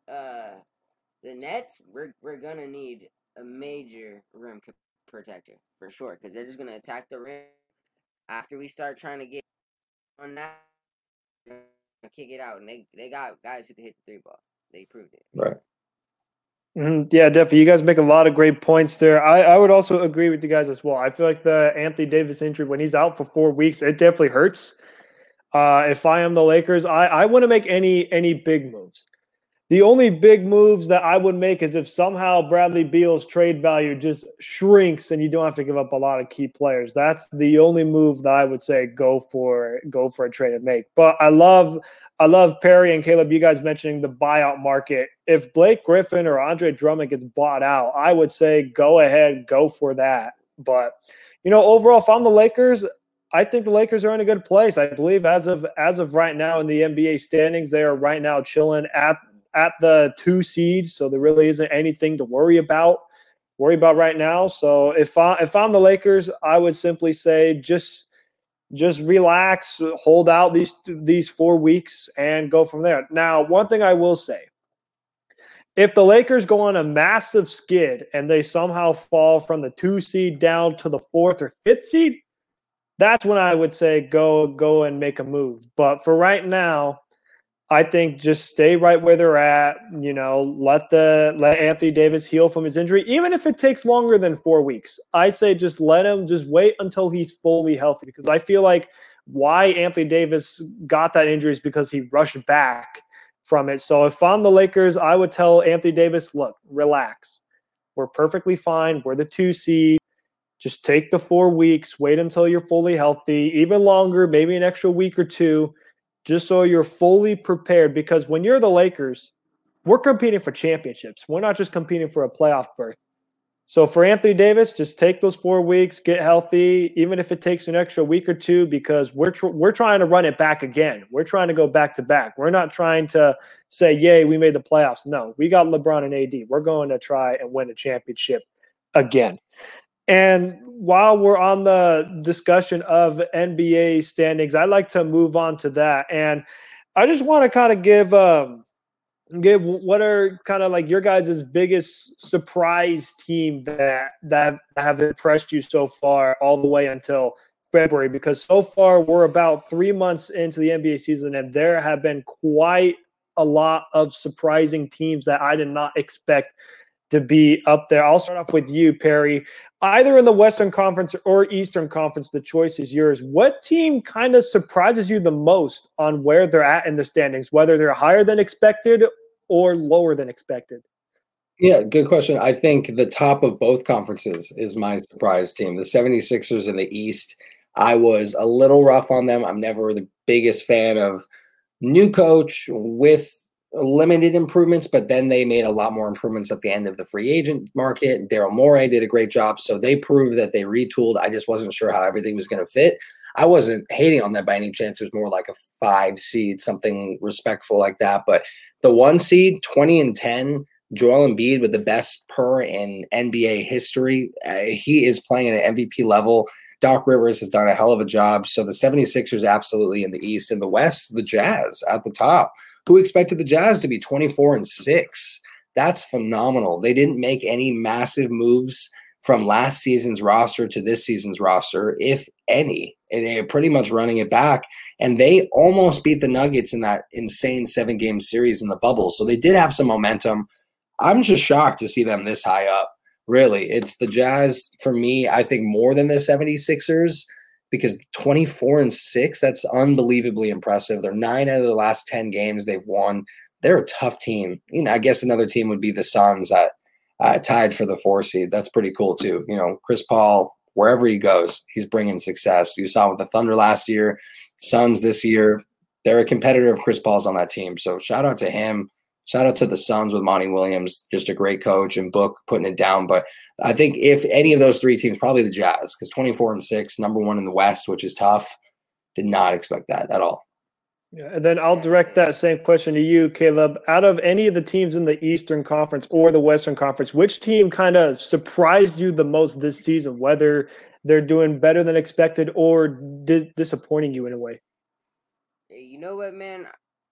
the Nets, we're gonna need a major rim protector for sure, because they're just gonna attack the rim. After we start trying to get on that, kick it out, and they got guys who can hit the 3 ball. They proved it. Right. Yeah, definitely. You guys make a lot of great points there. I would also agree with you guys as well. I feel like the Anthony Davis injury, when he's out for 4 weeks, it definitely hurts. If I am the Lakers, I wouldn't make any big moves. The only big moves that I would make is if somehow Bradley Beal's trade value just shrinks and you don't have to give up a lot of key players. That's the only move that I would say go for a trade and make. But I love Perry and Caleb, you guys mentioning the buyout market. If Blake Griffin or Andre Drummond gets bought out, I would say go ahead, go for that. But overall, if I'm the Lakers, I think the Lakers are in a good place. I believe as of right now in the NBA standings, they are right now chilling at the 2 seed, so there really isn't anything to worry about right now. So if I'm the Lakers, I would simply say just relax, hold out these 4 weeks, and go from there. Now, one thing I will say: if the Lakers go on a massive skid and they somehow fall from the 2 seed down to the 4th or 5th seed, that's when I would say go and make a move. But for right now, I think just stay right where they're at. Let Anthony Davis heal from his injury, even if it takes longer than 4 weeks. I'd say just wait until he's fully healthy, because I feel like why Anthony Davis got that injury is because he rushed back from it. So if I'm the Lakers, I would tell Anthony Davis, look, relax. We're perfectly fine. We're the 2 seed. Just take the 4 weeks, wait until you're fully healthy, even longer, maybe an extra week or two, just so you're fully prepared. Because when you're the Lakers, we're competing for championships. We're not just competing for a playoff berth. So for Anthony Davis, just take those 4 weeks, get healthy, even if it takes an extra week or two, because we're trying to run it back again. We're trying to go back to back. We're not trying to say, yay, we made the playoffs. No, we got LeBron and AD. We're going to try and win a championship again. And while we're on the discussion of NBA standings, I'd like to move on to that. And I just want to kind of give what are kind of like your guys' biggest surprise team that have impressed you so far all the way until February, because so far we're about 3 months into the NBA season and there have been quite a lot of surprising teams that I did not expect to be up there. I'll start off with you, Perry. Either in the Western Conference or Eastern Conference, the choice is yours. What team kind of surprises you the most on where they're at in the standings, whether they're higher than expected or lower than expected? Yeah, good question. I think the top of both conferences is my surprise team. The 76ers in the East, I was a little rough on them. I'm never the biggest fan of new coach with limited improvements, but then they made a lot more improvements at the end of the free agent market. Daryl Morey did a great job, so they proved that they retooled. I just wasn't sure how everything was going to fit. I wasn't hating on them by any chance. It was more like a 5 seed, something respectful like that. But the 1 seed, 20-10, Joel Embiid with the best per in NBA history. He is playing at an MVP level. Doc Rivers has done a hell of a job. So the 76ers absolutely in the East. In the West, the Jazz at the top. Who expected the Jazz to be 24-6? That's phenomenal. They didn't make any massive moves from last season's roster to this season's roster, if any. And they're pretty much running it back. And they almost beat the Nuggets in that insane 7-game series in the bubble. So they did have some momentum. I'm just shocked to see them this high up. Really, it's the Jazz for me, I think, more than the 76ers, because 24-6, that's unbelievably impressive. They're 9 out of the last 10 games they've won. They're a tough team. I guess another team would be the Suns that tied for the 4 seed. That's pretty cool too. Chris Paul, wherever he goes, he's bringing success. You saw with the Thunder last year, Suns this year. They're a competitor of Chris Paul's on that team. So shout out to him. Shout out to the Suns with Monty Williams, just a great coach, and Book putting it down. But I think if any of those 3 teams, probably the Jazz, because 24-6, number 1 in the West, which is tough. Did not expect that at all. Yeah, and then I'll direct that same question to you, Caleb. Out of any of the teams in the Eastern Conference or the Western Conference, which team kind of surprised you the most this season, whether they're doing better than expected or disappointing you in a way? You know what, man?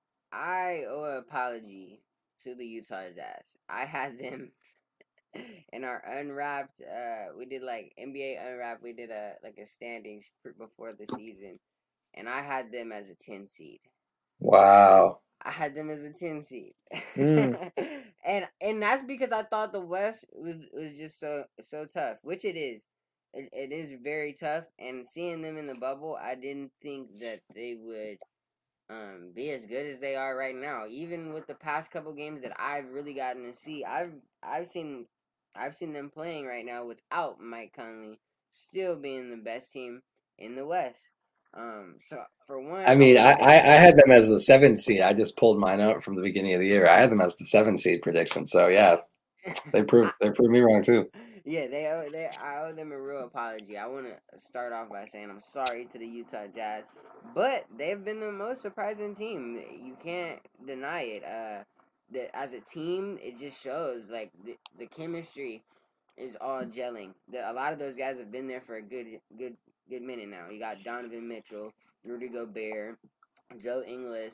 I owe an apology to the Utah Jazz. I had them in our unwrapped. We did like NBA unwrapped. We did a standings before the season, and I had them as a 10 seed. Wow. I had them as a 10 seed. Mm. and and that's because I thought the West was just so tough, which it is. It is very tough, and seeing them in the bubble, I didn't think that they would be as good as they are right now. Even with the past couple games that I've really gotten to see, I've seen them playing right now without Mike Conley, still being the best team in the West. So for one, I mean, I had them as the 7th seed. I just pulled mine out from the beginning of the year. I had them as the 7th seed prediction. So yeah, they proved me wrong too. Yeah, I owe them a real apology. I want to start off by saying I'm sorry to the Utah Jazz, but they've been the most surprising team. You can't deny it. That as a team, it just shows like the chemistry is all gelling. A lot of those guys have been there for a good minute now. You got Donovan Mitchell, Rudy Gobert, Joe Ingles,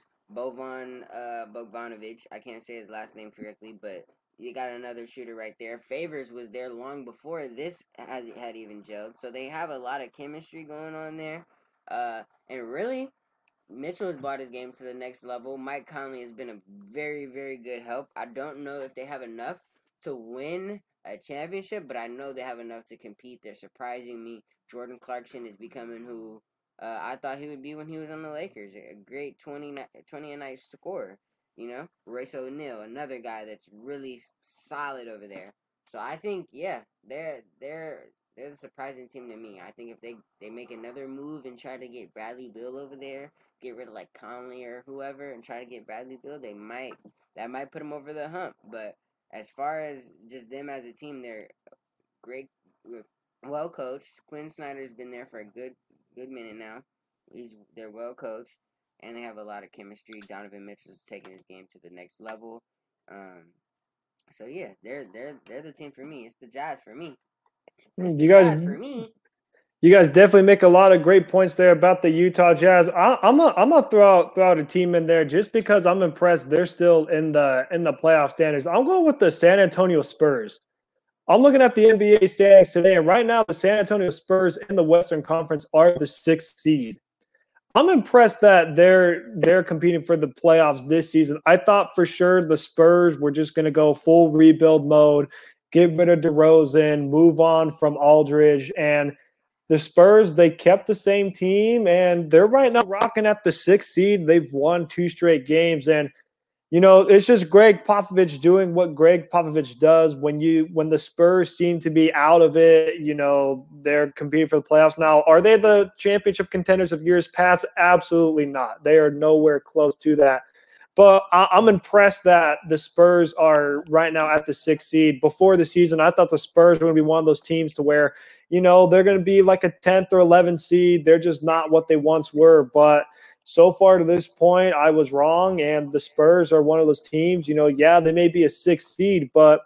Bogdanovic. I can't say his last name correctly, but you got another shooter right there. Favors was there long before this had even gelled. So they have a lot of chemistry going on there. And really, Mitchell has brought his game to the next level. Mike Conley has been a very, very good help. I don't know if they have enough to win a championship, but I know they have enough to compete. They're surprising me. Jordan Clarkson is becoming who I thought he would be when he was on the Lakers. A great 20 a night scorer. You know, Royce O'Neal, another guy that's really solid over there. So I think, yeah, they're the surprising team to me. I think if they make another move and try to get Bradley Beal over there, get rid of like Conley or whoever, and try to get Bradley Beal, that might put them over the hump. But as far as just them as a team, they're great, well coached. Quinn Snyder's been there for a good minute now. They're well coached. And they have a lot of chemistry. Donovan Mitchell's taking his game to the next level. So yeah, they're the team for me. It's the Jazz for me. You guys definitely make a lot of great points there about the Utah Jazz. I'm gonna throw out a team in there just because I'm impressed. They're still in the playoff standings. I'm going with the San Antonio Spurs. I'm looking at the NBA standings today, and right now the San Antonio Spurs in the Western Conference are the 6th seed. I'm impressed that they're competing for the playoffs this season. I thought for sure the Spurs were just going to go full rebuild mode, get rid of DeRozan, move on from Aldridge, and the Spurs, they kept the same team, and they're right now rocking at the 6th seed. They've won 2 straight games, and you know, it's just Greg Popovich doing what Greg Popovich does when the Spurs seem to be out of it. You know, they're competing for the playoffs now. Are they the championship contenders of years past? Absolutely not. They are nowhere close to that. But I'm impressed that the Spurs are right now at the 6th seed. Before the season, I thought the Spurs were going to be one of those teams to where, you know, they're going to be like a 10th or 11th seed. They're just not what they once were. But so far to this point, I was wrong, and the Spurs are one of those teams, you know, yeah, they may be a 6th seed, but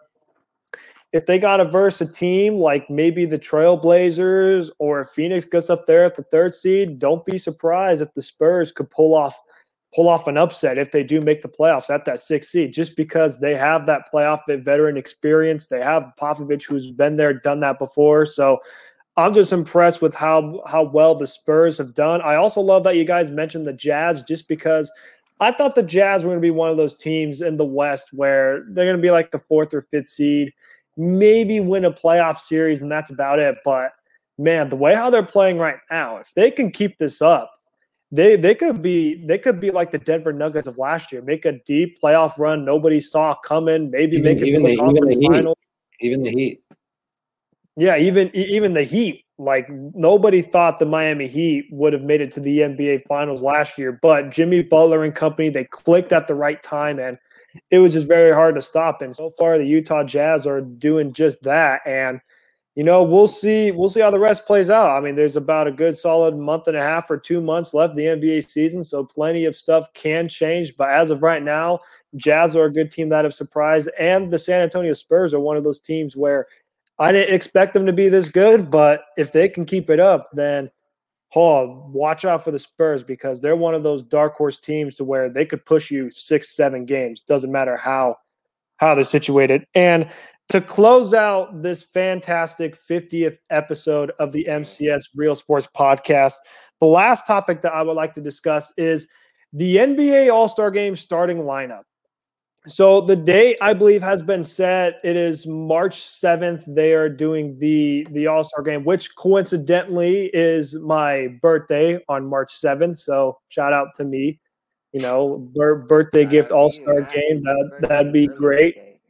if they got to verse a team like maybe the Trailblazers or if Phoenix gets up there at the 3rd seed, don't be surprised if the Spurs could pull off an upset if they do make the playoffs at that 6th seed, just because they have that playoff veteran experience. They have Popovich, who's been there, done that before. So I'm just impressed with how well the Spurs have done. I also love that you guys mentioned the Jazz, just because I thought the Jazz were going to be one of those teams in the West where they're going to be like the 4th or 5th seed, maybe win a playoff series, and that's about it. But man, the way how they're playing right now, if they can keep this up, they could be like the Denver Nuggets of last year, make a deep playoff run nobody saw coming, maybe make it to the conference final. Even the Heat. Yeah, even the Heat, like nobody thought the Miami Heat would have made it to the NBA Finals last year, but Jimmy Butler and company, they clicked at the right time, and it was just very hard to stop. And so far, the Utah Jazz are doing just that. And you know, we'll see how the rest plays out. I mean, there's about a good solid month and a half or 2 months left in the NBA season, so plenty of stuff can change. But as of right now, Jazz are a good team that have surprised, and the San Antonio Spurs are one of those teams where I didn't expect them to be this good, but if they can keep it up, then watch out for the Spurs, because they're one of those dark horse teams to where they could push you 6-7 games. Doesn't matter how they're situated. And to close out this fantastic 50th episode of the MCS Real Sports Podcast, the last topic that I would like to discuss is the NBA All-Star Game starting lineup. So the date, I believe, has been set. It is March 7th. They are doing the All-Star game, which coincidentally is my birthday on March 7th. So shout out to me. Birthday Shout gift out to you, All-Star Matt. game. Happy That'd birthday, be early great. birthday.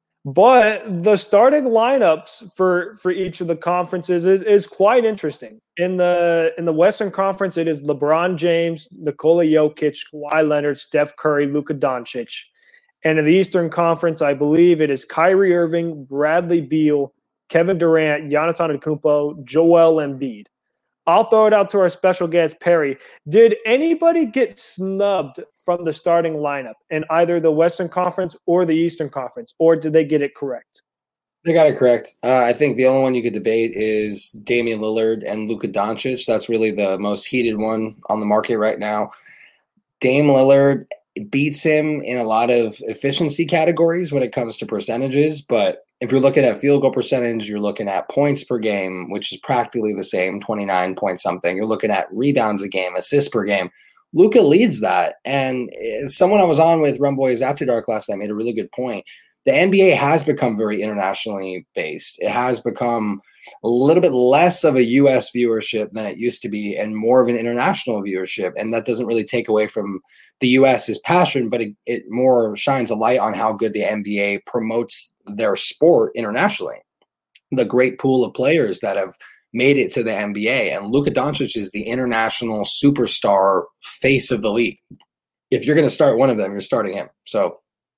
But the starting lineups for each of the conferences is quite interesting. In the Western Conference, it is LeBron James, Nikola Jokic, Kawhi Leonard, Steph Curry, Luka Doncic. And in the Eastern Conference, I believe it is Kyrie Irving, Bradley Beal, Kevin Durant, Giannis Antetokounmpo, Joel Embiid. I'll throw it out to our special guest, Perry. Did anybody get snubbed from the starting lineup in either the Western Conference or the Eastern Conference, or did they get it correct? They got it correct. I think the only one you could debate is Damian Lillard and Luka Doncic. That's really the most heated one on the market right now. Dame Lillard beats him in a lot of efficiency categories when it comes to percentages, but if you're looking at field goal percentage, you're looking at points per game, which is practically the same, 29 point something. You're looking at rebounds a game, assists per game. Luka leads that. And someone I was on with Rum Boys After Dark last night made a really good point. The NBA has become very internationally based. It has become a little bit less of a U.S. viewership than it used to be and more of an international viewership. And that doesn't really take away from the U.S.'s passion, but it more shines a light on how good the NBA promotes their sport internationally. The great pool of players that have made it to the NBA. And Luka Doncic is the international superstar face of the league. If you're going to start one of them, you're starting him. So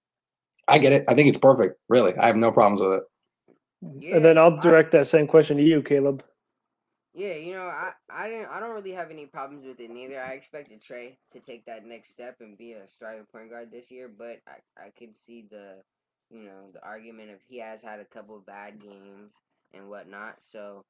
I get it. I think it's perfect. Really. I have no problems with it. Yeah, And then I'll direct that same question to you, Caleb. Yeah, I don't really have any problems with it neither. I expected Trey to take that next step and be a starting point guard this year, but I could see the argument of he has had a couple of bad games and whatnot. So,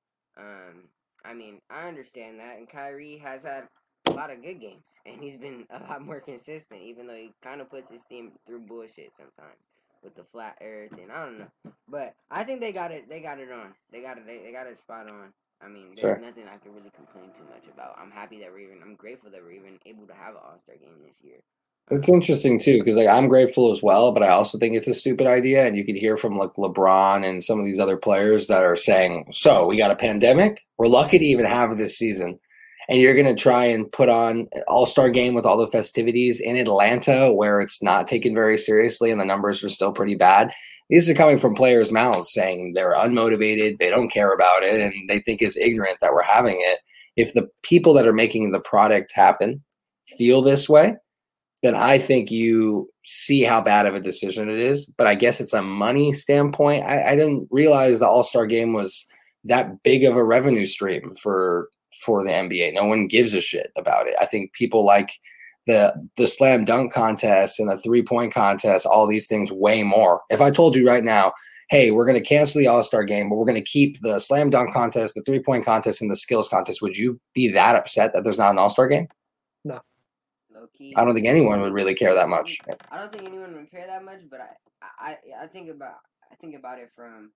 I mean, I understand that, and Kyrie has had a lot of good games, and he's been a lot more consistent, even though he kind of puts his team through bullshit sometimes with the flat earth, and I don't know, but I think they got it. They got it on. They got it spot on. I mean, there's nothing I can really complain too much about. I'm grateful that we're even able to have an All-Star game this year. It's interesting too, because I'm grateful as well, but I also think it's a stupid idea. And you can hear from like LeBron and some of these other players that are saying, "So we got a pandemic. We're lucky to even have this season, and you're going to try and put on an All-Star game with all the festivities in Atlanta, where it's not taken very seriously and the numbers are still pretty bad." These are coming from players' mouths saying they're unmotivated, they don't care about it, and they think it's ignorant that we're having it. If the people that are making the product happen feel this way, then I think you see how bad of a decision it is. But I guess it's a money standpoint. I didn't realize the All-Star game was that big of a revenue stream for the NBA. No one gives a shit about it. I think people like the slam dunk contest and the 3-point contest, all these things way more. If I told you right now, hey, we're going to cancel the All-Star game, but we're going to keep the slam dunk contest, the 3-point contest, and the skills contest, would you be that upset that there's not an All-Star game? No. Low-key, I don't think anyone would really care that much. I don't think anyone would care that much, but I think about it from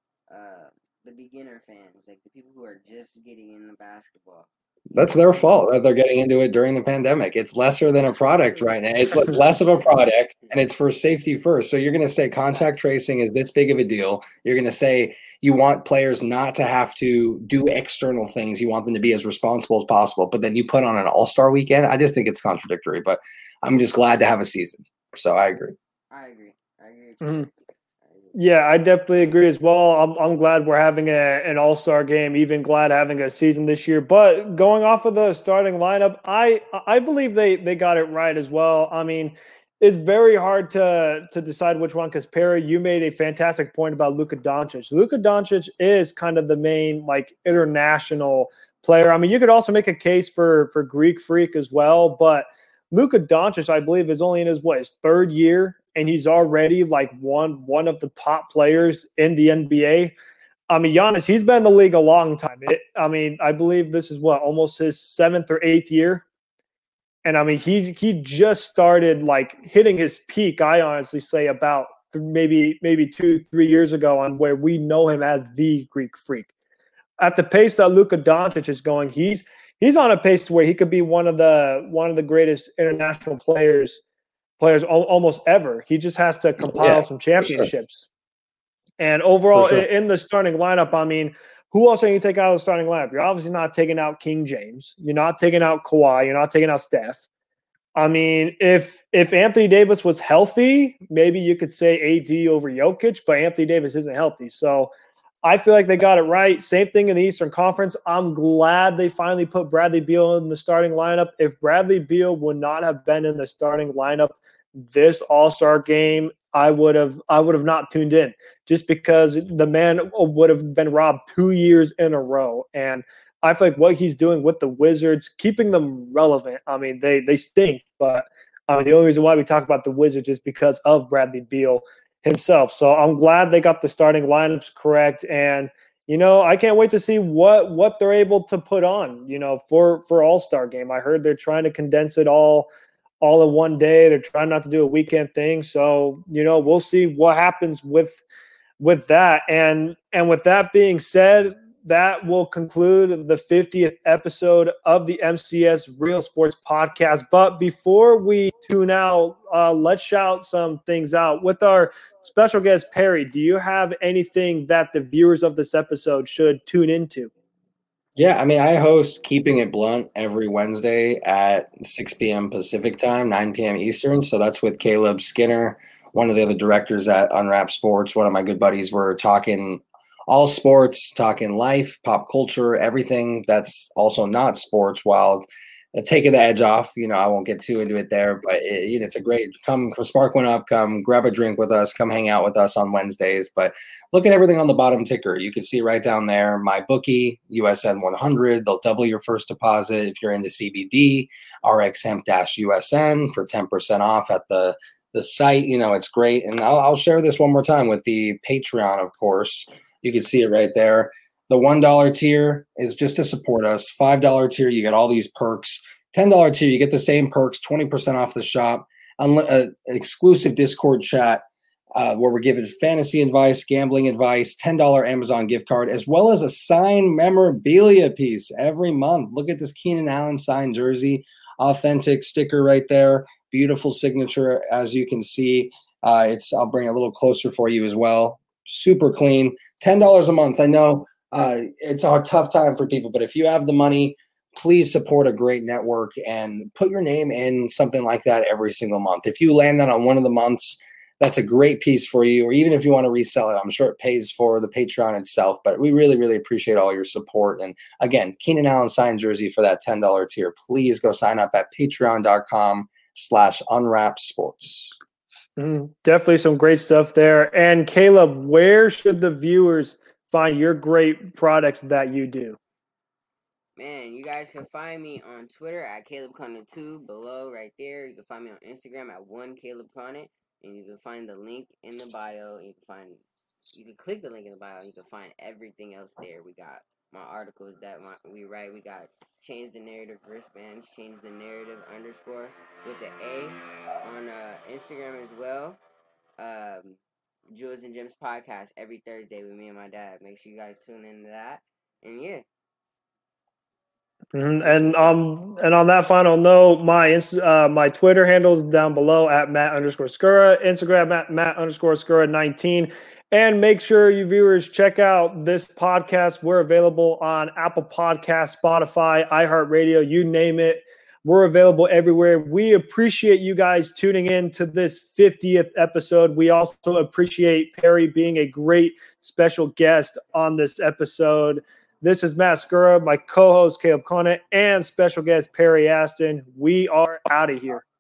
the beginner fans, like the people who are just getting into basketball. That's their fault that they're getting into it during the pandemic. It's lesser than a product right now. It's less of a product, and it's for safety first. So you're going to say contact tracing is this big of a deal. You're going to say you want players not to have to do external things. You want them to be as responsible as possible. But then you put on an all-star weekend. I just think it's contradictory, but I'm just glad to have a season. So I agree. I agree. Mm-hmm. Yeah, I definitely agree as well. I'm glad we're having an All-Star game, even glad having a season this year. But going off of the starting lineup, I believe they got it right as well. I mean, it's very hard to decide which one, because Perry, you made a fantastic point about Luka Doncic. Luka Doncic is kind of the main like international player. I mean, you could also make a case for Greek Freak as well, but Luka Doncic, I believe, is only in his third year, and he's already like one of the top players in the NBA. I mean, Giannis, he's been in the league a long time. I believe this is almost his 7th or 8th year. And I mean, he just started like hitting his peak, I honestly say, about maybe 2-3 years ago, on where we know him as the Greek Freak. At the pace that Luka Doncic is going, he's on a pace to where he could be one of the greatest international players players almost ever. He just has to compile some championships. And overall, in the starting lineup, I mean, who else are you take out of the starting lineup? You're obviously not taking out King James. You're not taking out Kawhi. You're not taking out Steph. I mean, if Anthony Davis was healthy, maybe you could say AD over Jokic, but Anthony Davis isn't healthy. So I feel like they got it right. Same thing in the Eastern Conference. I'm glad they finally put Bradley Beal in the starting lineup. If Bradley Beal would not have been in the starting lineup this All-Star game, I would have not tuned in, just because the man would have been robbed 2 years in a row. And I feel like what he's doing with the Wizards, keeping them relevant. I mean, they stink, but the only reason why we talk about the Wizards is because of Bradley Beal himself. So I'm glad they got the starting lineups correct. And, I can't wait to see what they're able to put on, for All-Star game. I heard they're trying to condense it all in one day. They're trying not to do a weekend thing. So, we'll see what happens with that. And with that being said, that will conclude the 50th episode of the MCS Real Sports Podcast. But before we tune out, let's shout some things out. With our special guest, Perry, do you have anything that the viewers of this episode should tune into? Yeah, I mean, I host Keeping It Blunt every Wednesday at 6 p.m. Pacific time, 9 p.m. Eastern. So that's with Caleb Skinner, one of the other directors at Unwrapped Sports, one of my good buddies. We're talking all sports, talking life, pop culture, everything that's also not sports, while taking the edge off. I won't get too into it there, but it's a great, come spark one up, come grab a drink with us, come hang out with us on Wednesdays. But look at everything on the bottom ticker. You can see right down there, my bookie, USN 100. They'll double your first deposit if you're into CBD, RX Hemp-USN for 10% off at the site. It's great. And I'll share this one more time with the Patreon, of course. You can see it right there. The $1 tier is just to support us. $5 tier, you get all these perks. $10 tier, you get the same perks, 20% off the shop, exclusive Discord chat where we're giving fantasy advice, gambling advice, $10 Amazon gift card, as well as a signed memorabilia piece every month. Look at this Keenan Allen signed jersey, authentic sticker right there, beautiful signature, as you can see. I'll bring it a little closer for you as well. Super clean. $10 a month. I know it's a tough time for people, but if you have the money, please support a great network and put your name in something like that every single month. If you land that on one of the months, that's a great piece for you. Or even if you want to resell it, I'm sure it pays for the Patreon itself. But we really, really appreciate all your support. And again, Keenan Allen signed jersey for that $10 tier. Please go sign up at patreon.com/unwrappedsports. Definitely some great stuff there. And Caleb, where should the viewers find your great products that you do? Man, you guys can find me on Twitter at CalebConnett2 below right there. You can find me on Instagram at #1CalebConnett, and you can find the link in the bio. You can click the link in the bio. And you can find everything else there. We got my articles that we write. We got Change the Narrative wristbands, Change the Narrative _ with the A on Instagram as well. Jewels and Gems podcast every Thursday with me and my dad. Make sure you guys tune into that. And yeah. And on that final note, my Twitter handle is down below at Matt_Skura, Instagram at Matt_Skura19. And make sure you viewers check out this podcast. We're available on Apple Podcasts, Spotify, iHeartRadio, you name it. We're available everywhere. We appreciate you guys tuning in to this 50th episode. We also appreciate Perry being a great special guest on this episode. This is Matt Skura, my co-host Caleb Connett, and special guest Perry Aston. We are out of here.